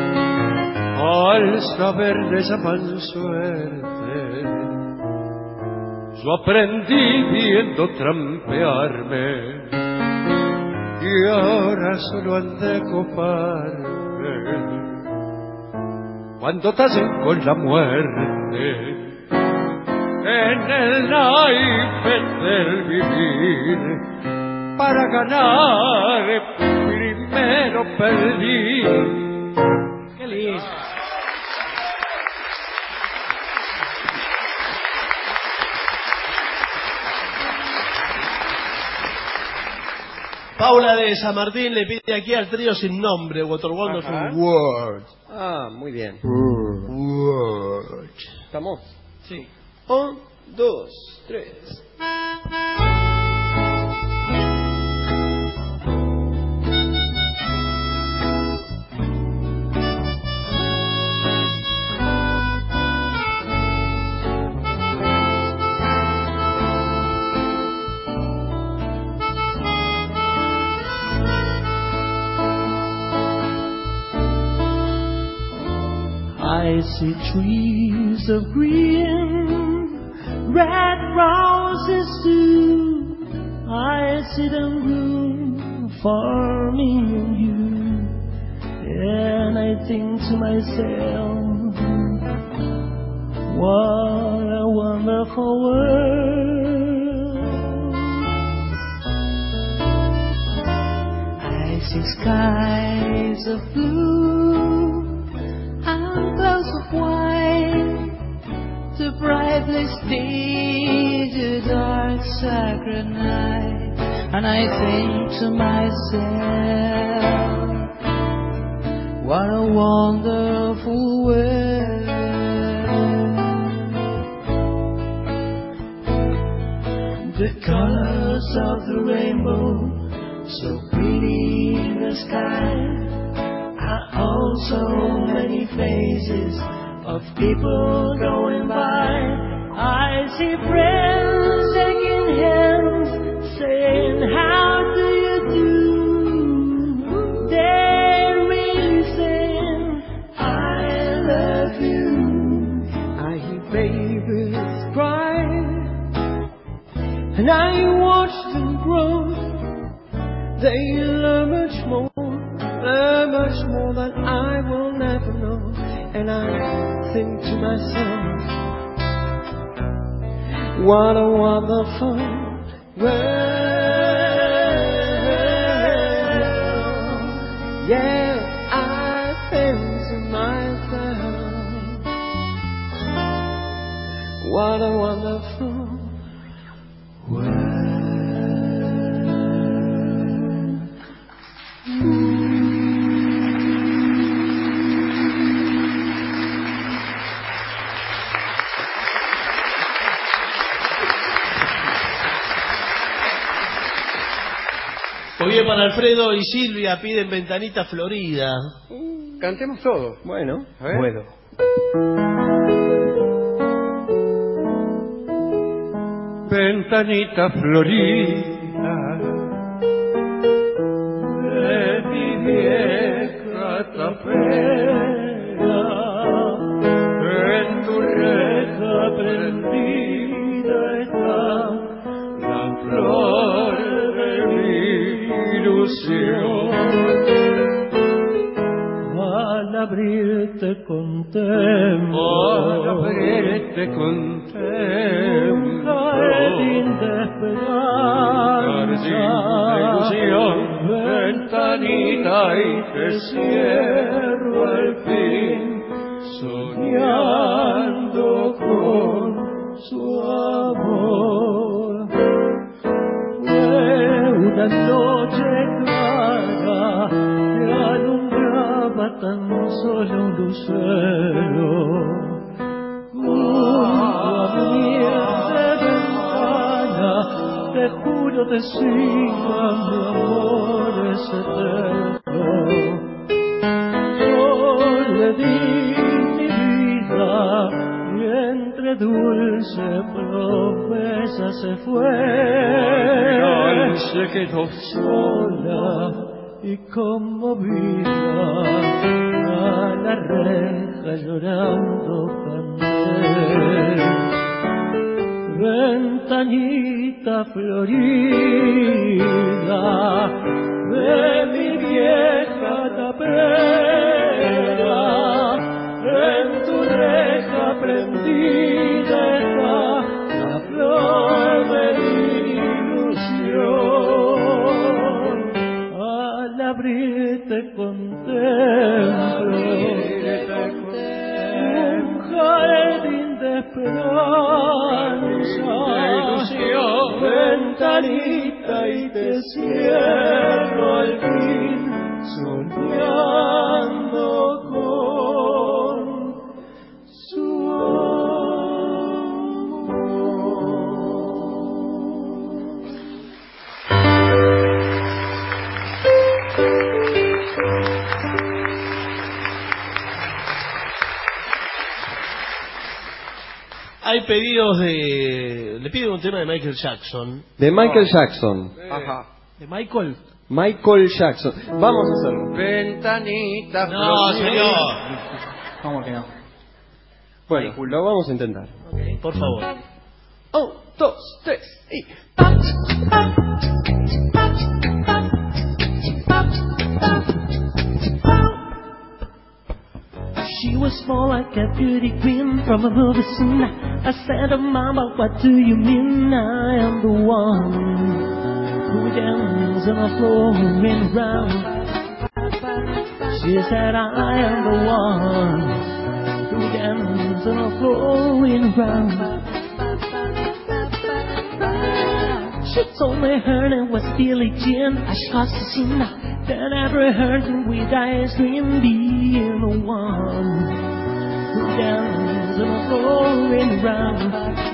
Al saber le llaman suerte, yo aprendí viendo trampearme y ahora solo han de coparme cuando tasen con la muerte. En el naipe del vivir, para ganar primero lo perdí. Qué lindo. Paula de San Martín le pide aquí al trío sin nombre, What a Wonderful World. Ah, muy bien. World. ¿Estamos? Sí. 1, 2, 3. I see trees of green, red roses too. I see them bloom for me and you. And I think to myself, what a wonderful world. I see skies of blue and clouds of white, to brightly stay the dark sacred night. And I think to myself, what a wonderful world. The colors of the rainbow, so pretty in the sky, are also many faces of people going by. I see friends shaking hands, saying, how do you do? They're really saying, I love you. I hear babies cry, and I watch them grow. They learn much more than I will never know. And I think to myself, what a wonderful world. Yeah, I think to myself, what a wonderful world. Muy bien, para Alfredo y Silvia piden Ventanita Florida. Cantemos todos. Bueno, a ver. puedo. Ventanita florida de mi vieja tapera, en tu reja prendida está la flor de mi ilusión. Al abrirte contemplo, jardín de esperanza, ilusión, ventanita, y te cierro al fin, soñando con su amor. Fue una noche clara que alumbraba tan solo un lucero. Te juro decir, mi amor es eterno. Yo le di mi vida y entre dulce promesa se fue. Se quedó sola y conmovida, a la reja llorando canté. Ventanita florida de mi vieja tapera, en tu reja prendida está la flor de mi ilusión. Al abrirte ventanita y te cierro al fin, soñando con su Hay pedidos de... Le piden un tema de Michael Jackson. De Michael Jackson. Ajá. ¿De Michael? Michael Jackson. Vamos a hacerlo. Ventanita. No, señor. ¿Cómo que no? Bueno, lo vamos a intentar. Okay, por favor. 1, 2, 3 y... She was small like a beauty queen from a movie scene. I said, oh, Mama, what do you mean? I am the one who dances on the floor and round. She said, I am the one who dances on the floor and round. She told me her name was Billie Jean. I crossed the scene. That ever hurt with ice cream, being the one who dances on the floor and round.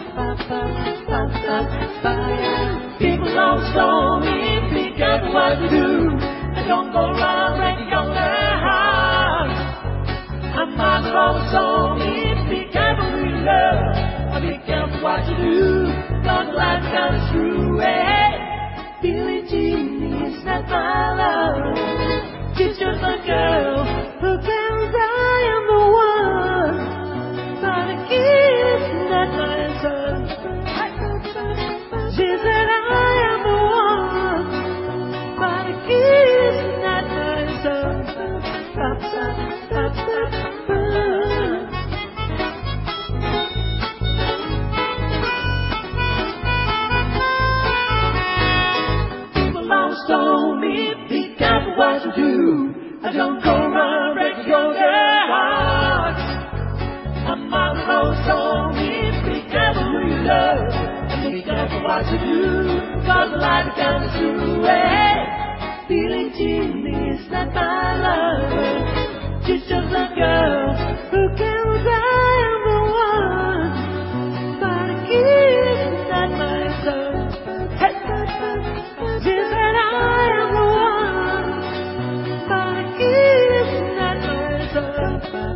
People always told me, be careful what you do, and don't go around breaking your heart. And my mother always told me, be careful who you love, and be careful what you do, cause life comes through. Hey, Billie Jean is not my love. She's just a girl who claims I am the one, but a kiss not my son. She said I am the one, but a kiss not my son. Told me, be careful what you do. I don't go around breaking your heart. And my mother told me, be careful who you love, and be careful what you do, cause the light comes through. Hey, Billie Jean is not my lover. She's just a girl who claims I am the one, but a kiss not my son. Hey, she said I am the one, but a kiss not my son.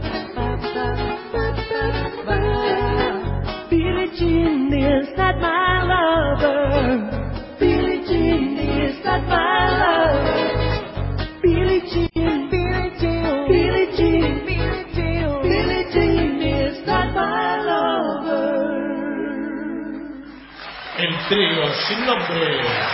Billie Jean is not my lover. Billie Jean is not my lover. Billie Jean, Billie Jean, Billie Jean, Billie Jean, Billie Jean is not my lover. El trío sin nombre.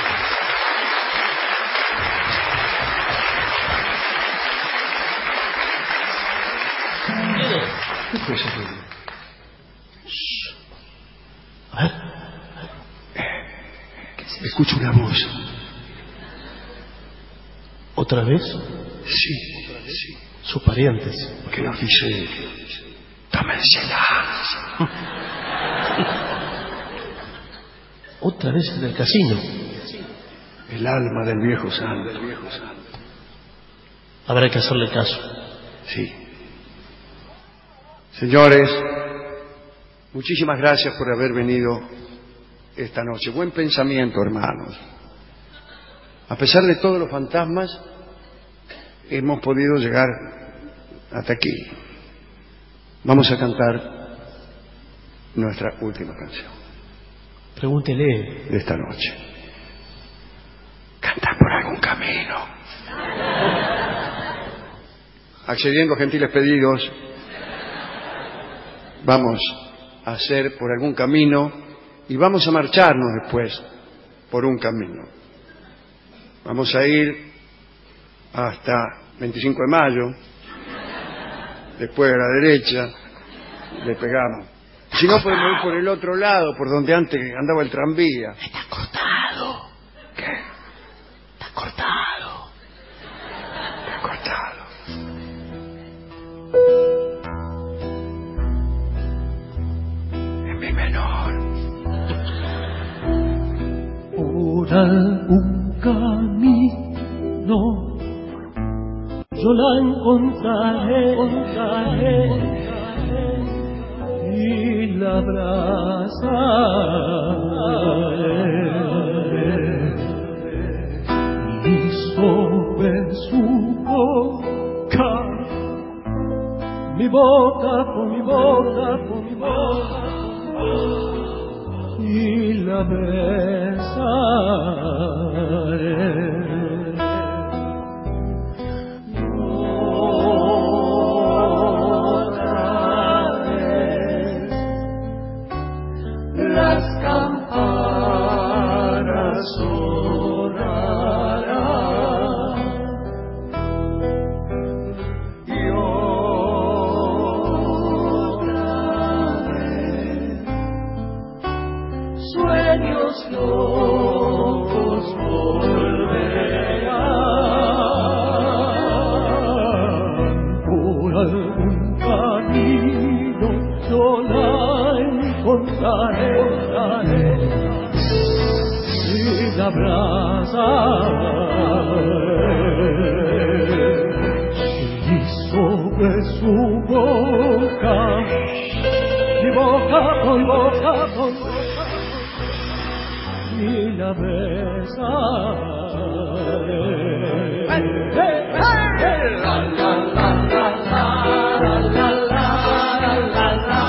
¿Qué fue eso? Escucho una voz. ¿Otra vez? Sí. Sus parientes. Que nos dice, tómensela. Otra vez en el casino. El alma del viejo santo. Habrá que hacerle caso. Sí. Señores, muchísimas gracias por haber venido esta noche. Buen pensamiento, hermanos. A pesar de todos los fantasmas, hemos podido llegar hasta aquí. Vamos a cantar nuestra última canción. Pregúntele. De esta noche. Cantar por algún camino. Accediendo a gentiles pedidos, vamos a hacer por algún camino y vamos a marcharnos después por un camino. Vamos a ir hasta 25 de mayo, después a la derecha, le pegamos. Si no, podemos ir por el otro lado, por donde antes andaba el tranvía. Está cortado. ¿Qué? Está cortado. Está cortado. En mi menor. por algún camino yo la encontraré y la abrazaré y sobre su boca mi boca con mi boca y la besaré. Las campanas sonarán y otra vez sueños locos volverán por algún camino yo la encontraré y la abrazaré y sobre su boca mi boca con y la besaré. La la la la la la la la la.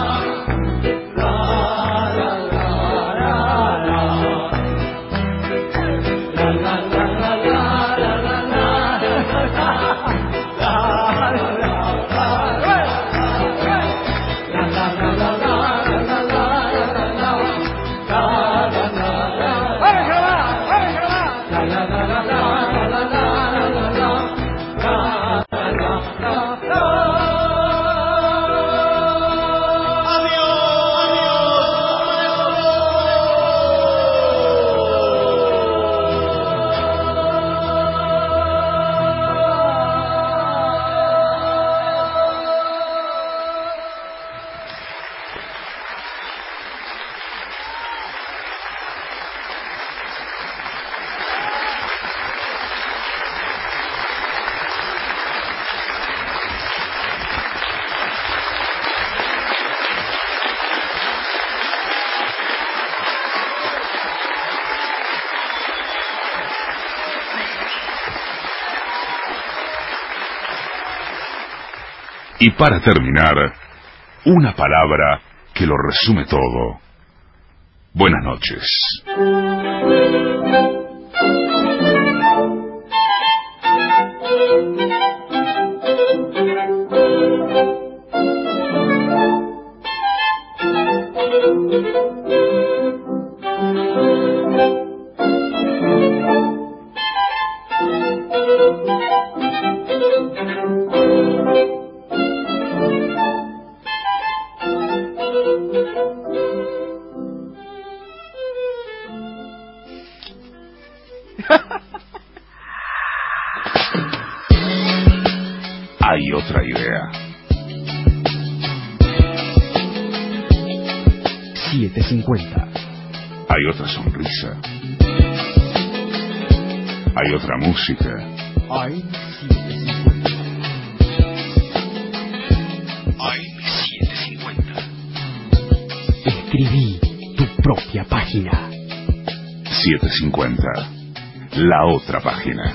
Y para terminar, una palabra que lo resume todo. Buenas noches. Hay otra idea. 750. Hay otra sonrisa. Hay otra música. Hay 750. Hay 750. Escribí tu propia página. 750. La otra página.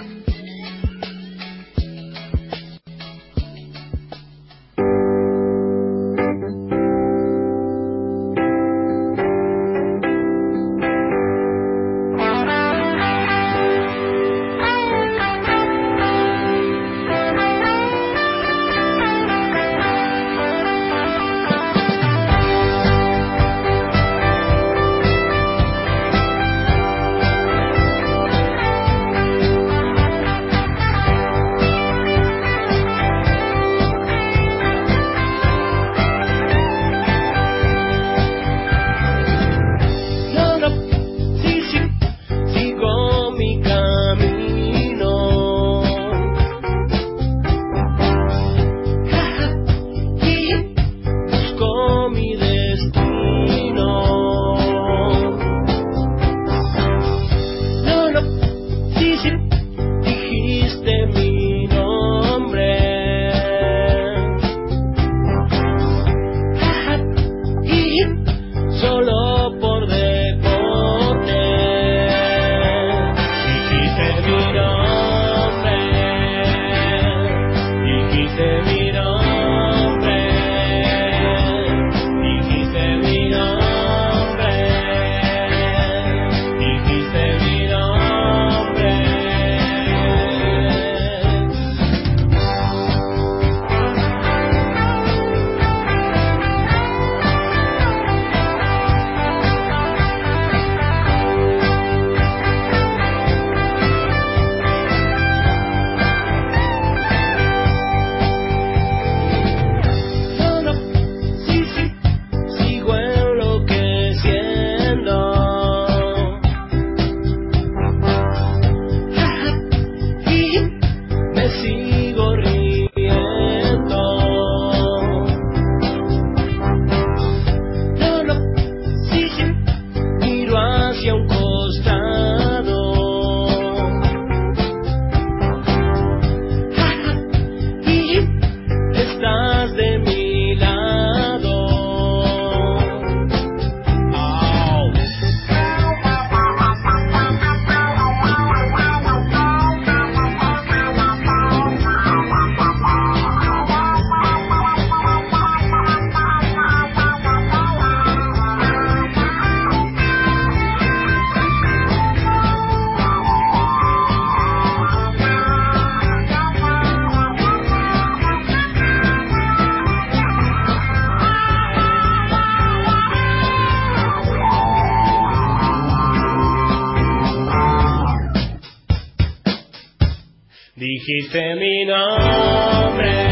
Dijiste mi nombre.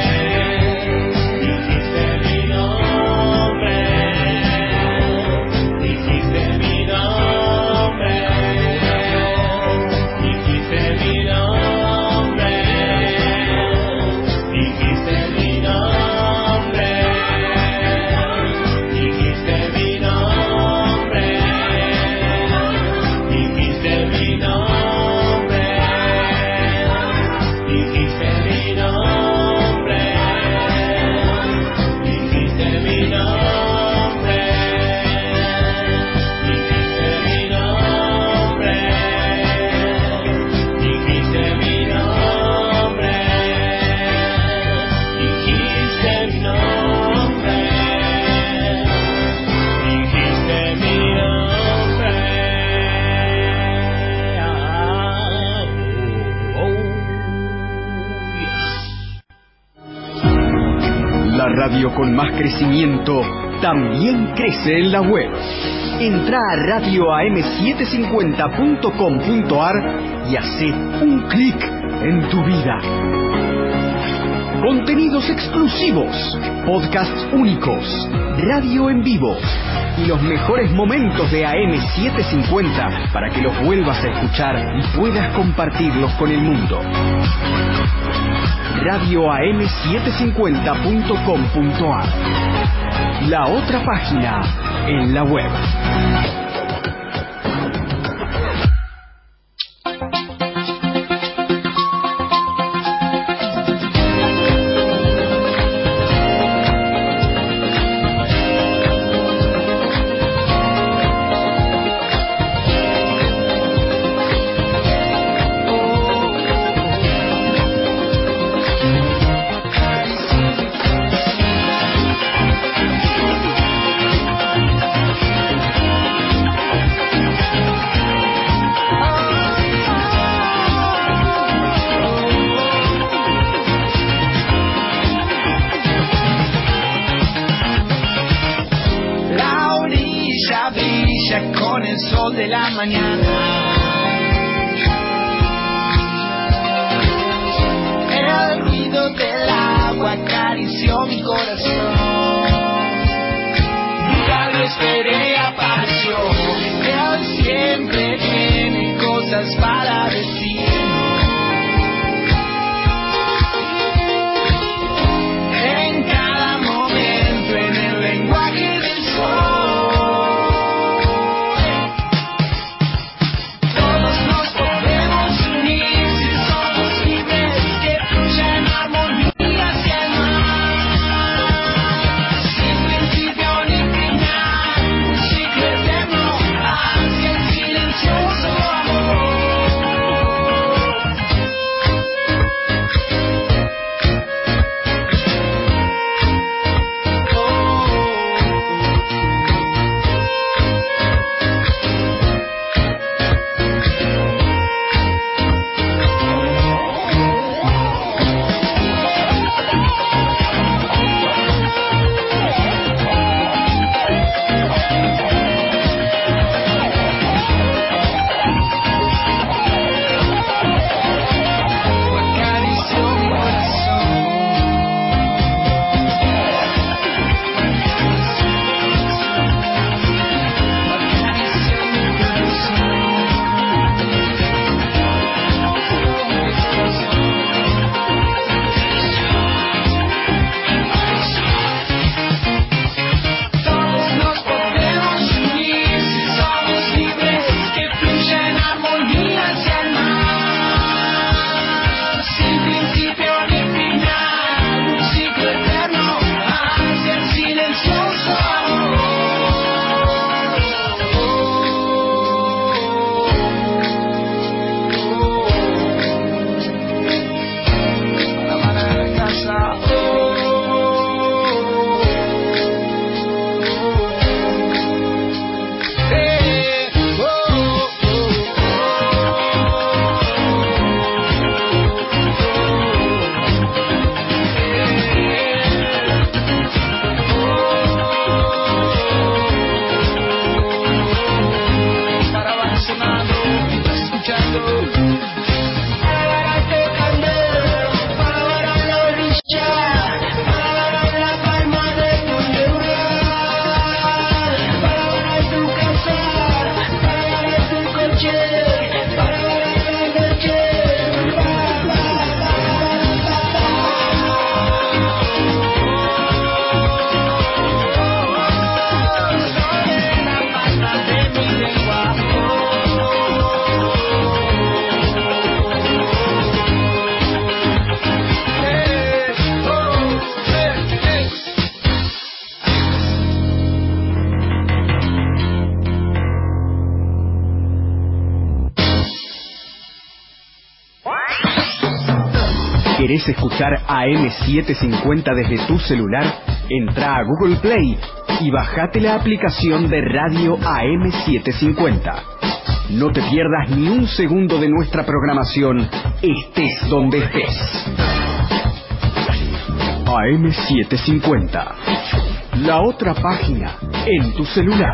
Radio con más crecimiento también crece en la web. Entra a radioam750.com.ar y hace un clic en tu vida. Contenidos exclusivos, podcasts únicos, radio en vivo y los mejores momentos de AM750 para que los vuelvas a escuchar y puedas compartirlos con el mundo. radioam750.com.ar, la otra página en la web. Silencioso amor. ¿Querés escuchar AM750 desde tu celular? Entra a Google Play y bajate la aplicación de radio AM750. No te pierdas ni un segundo de nuestra programación, estés donde estés. AM750, la otra página en tu celular.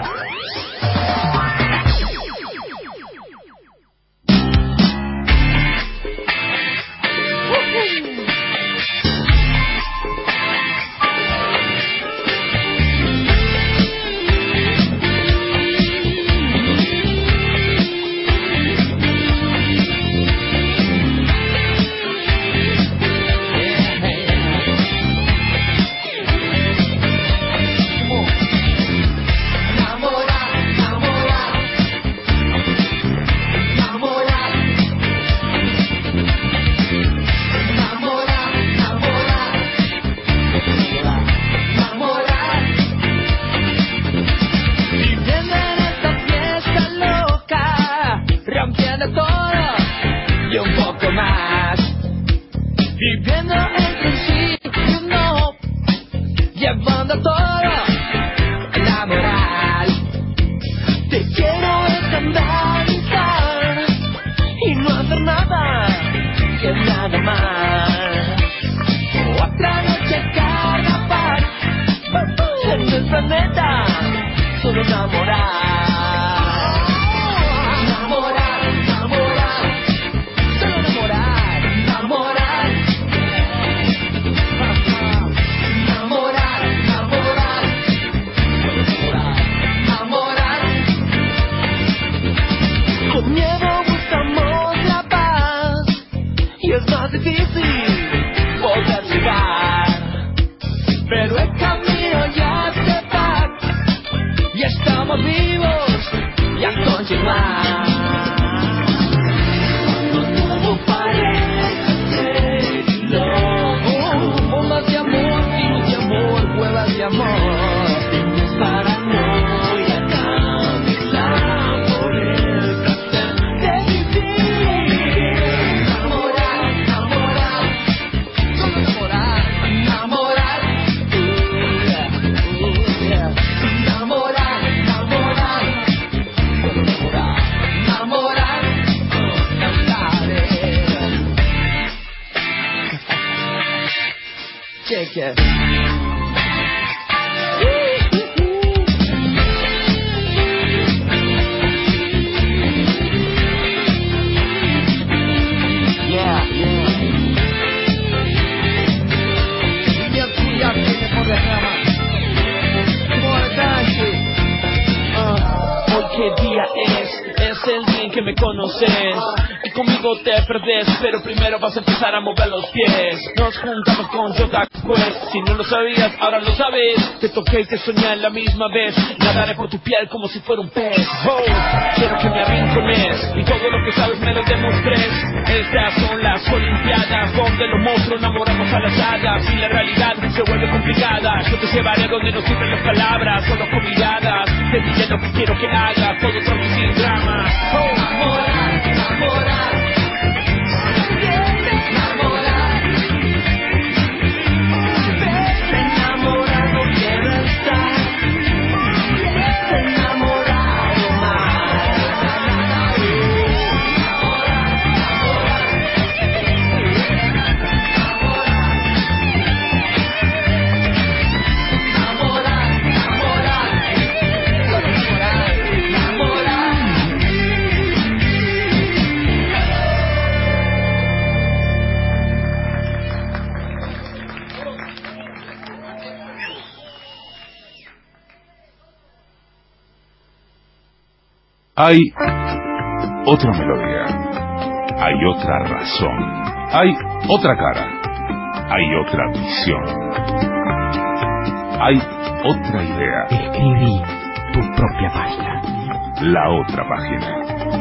Pero primero vas a empezar a mover los pies. Nos juntamos con Jota Quest. Si no lo sabías, ahora lo sabes. Te toqué y te soñé a la misma vez. Nadaré por tu piel como si fuera un pez. Oh, quiero que me arrincones y todo lo que sabes me lo demostrés. Estas son las Olimpiadas donde los monstruos enamoramos a las hadas y la realidad se vuelve complicada. Yo te llevaré donde no sirven las palabras, solo con miradas. Te diré lo que quiero que hagas, todo tranqui sin drama. Oh, enamorar, enamorar. Hay otra melodía, hay otra razón, hay otra cara, hay otra visión, hay otra idea. Escribí tu propia página. La otra página,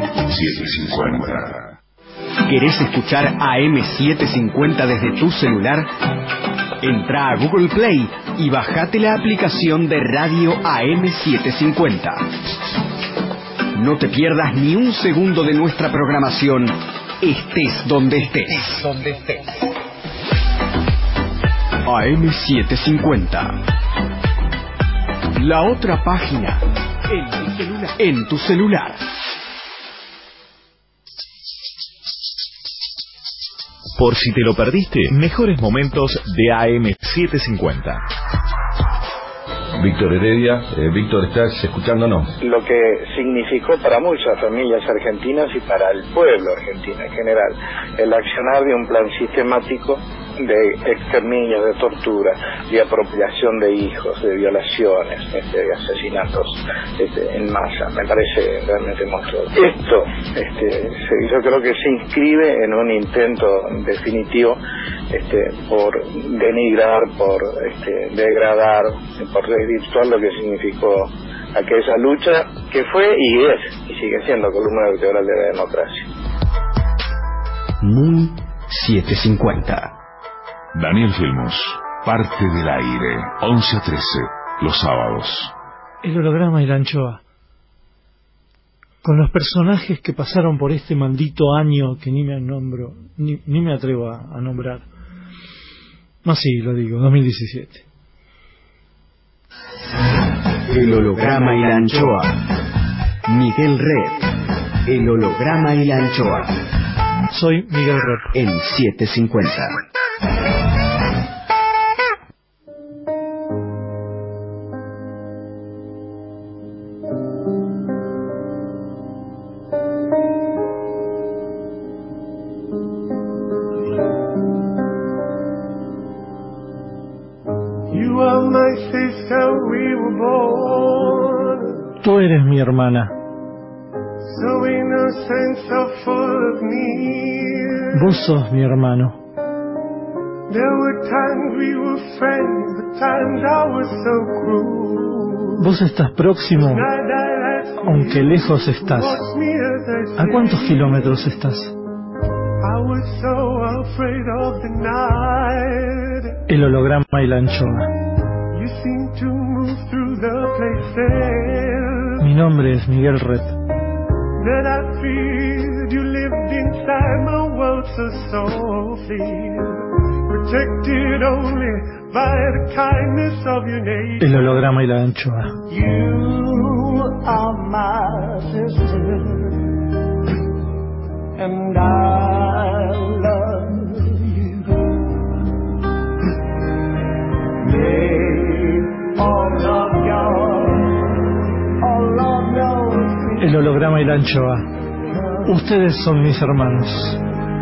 750. ¿Querés escuchar AM750 desde tu celular? Entra a Google Play y bajate la aplicación de radio AM750. No te pierdas ni un segundo de nuestra programación, estés donde estés. AM750. La otra página en tu celular. Por si te lo perdiste, mejores momentos de AM750. Víctor Heredia. Víctor, ¿estás escuchándonos? Lo que significó para muchas familias argentinas y para el pueblo argentino en general el accionar de un plan sistemático de exterminio, de tortura, de apropiación de hijos, de violaciones, de asesinatos en masa. Me parece realmente monstruoso. Esto, yo creo que se inscribe en un intento definitivo por denigrar, por degradar, por desvirtuar lo que significó aquella lucha que fue y es, y sigue siendo columna vertebral de la democracia. Muy 750. Daniel Filmus, parte del aire, 11 a 13, los sábados. El holograma y la anchoa. Con los personajes que pasaron por este maldito año que ni me nombro, ni me atrevo a nombrar. Más sí, lo digo, 2017. El holograma y la anchoa. Miguel Red. El holograma y la anchoa. Soy Miguel Red. En 750. Tú eres mi hermana. Vos sos mi hermano. Vos estás próximo, aunque lejos estás. ¿A cuántos kilómetros estás? El holograma y la anchoa. Mi nombre es Miguel Red. El holograma y la anchoa. El holograma y la anchoa. Ustedes son mis hermanos.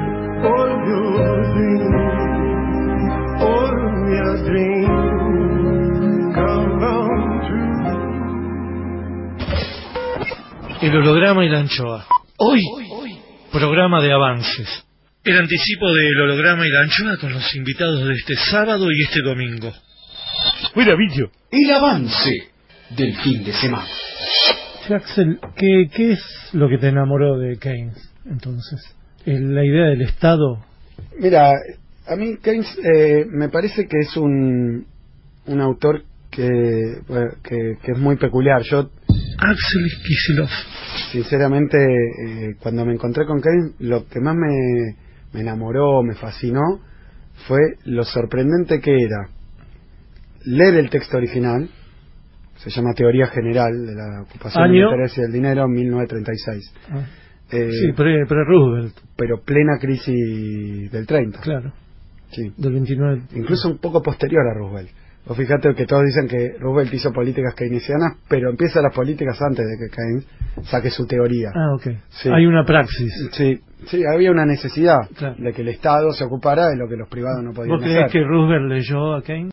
El holograma y la anchoa. Hoy, programa de avances. El anticipo del holograma y la anchoa con los invitados de este sábado y este domingo. Mira, Villo. El avance del fin de semana. Sí, Axel, ¿qué es lo que te enamoró de Keynes, entonces? ¿La idea del Estado? Mira, a mí Keynes me parece que es un autor que es muy peculiar. Yo, Axel Kicillof. Sinceramente, cuando me encontré con Keynes, lo que más me enamoró, me fascinó, fue lo sorprendente que era leer el texto original. Se llama Teoría General de la Ocupación del Interés y del Dinero, 1936. Sí, pre-Roosevelt. Pero plena crisis del 30. Claro. Sí. Del 29. Incluso un poco posterior a Roosevelt. O fíjate que todos dicen que Roosevelt hizo políticas keynesianas, pero empieza las políticas antes de que Keynes saque su teoría. Ah, ok. Sí. Hay una praxis. Sí, había una necesidad de que el Estado se ocupara de lo que los privados no podían hacer. ¿Vos creés que Roosevelt leyó a Keynes?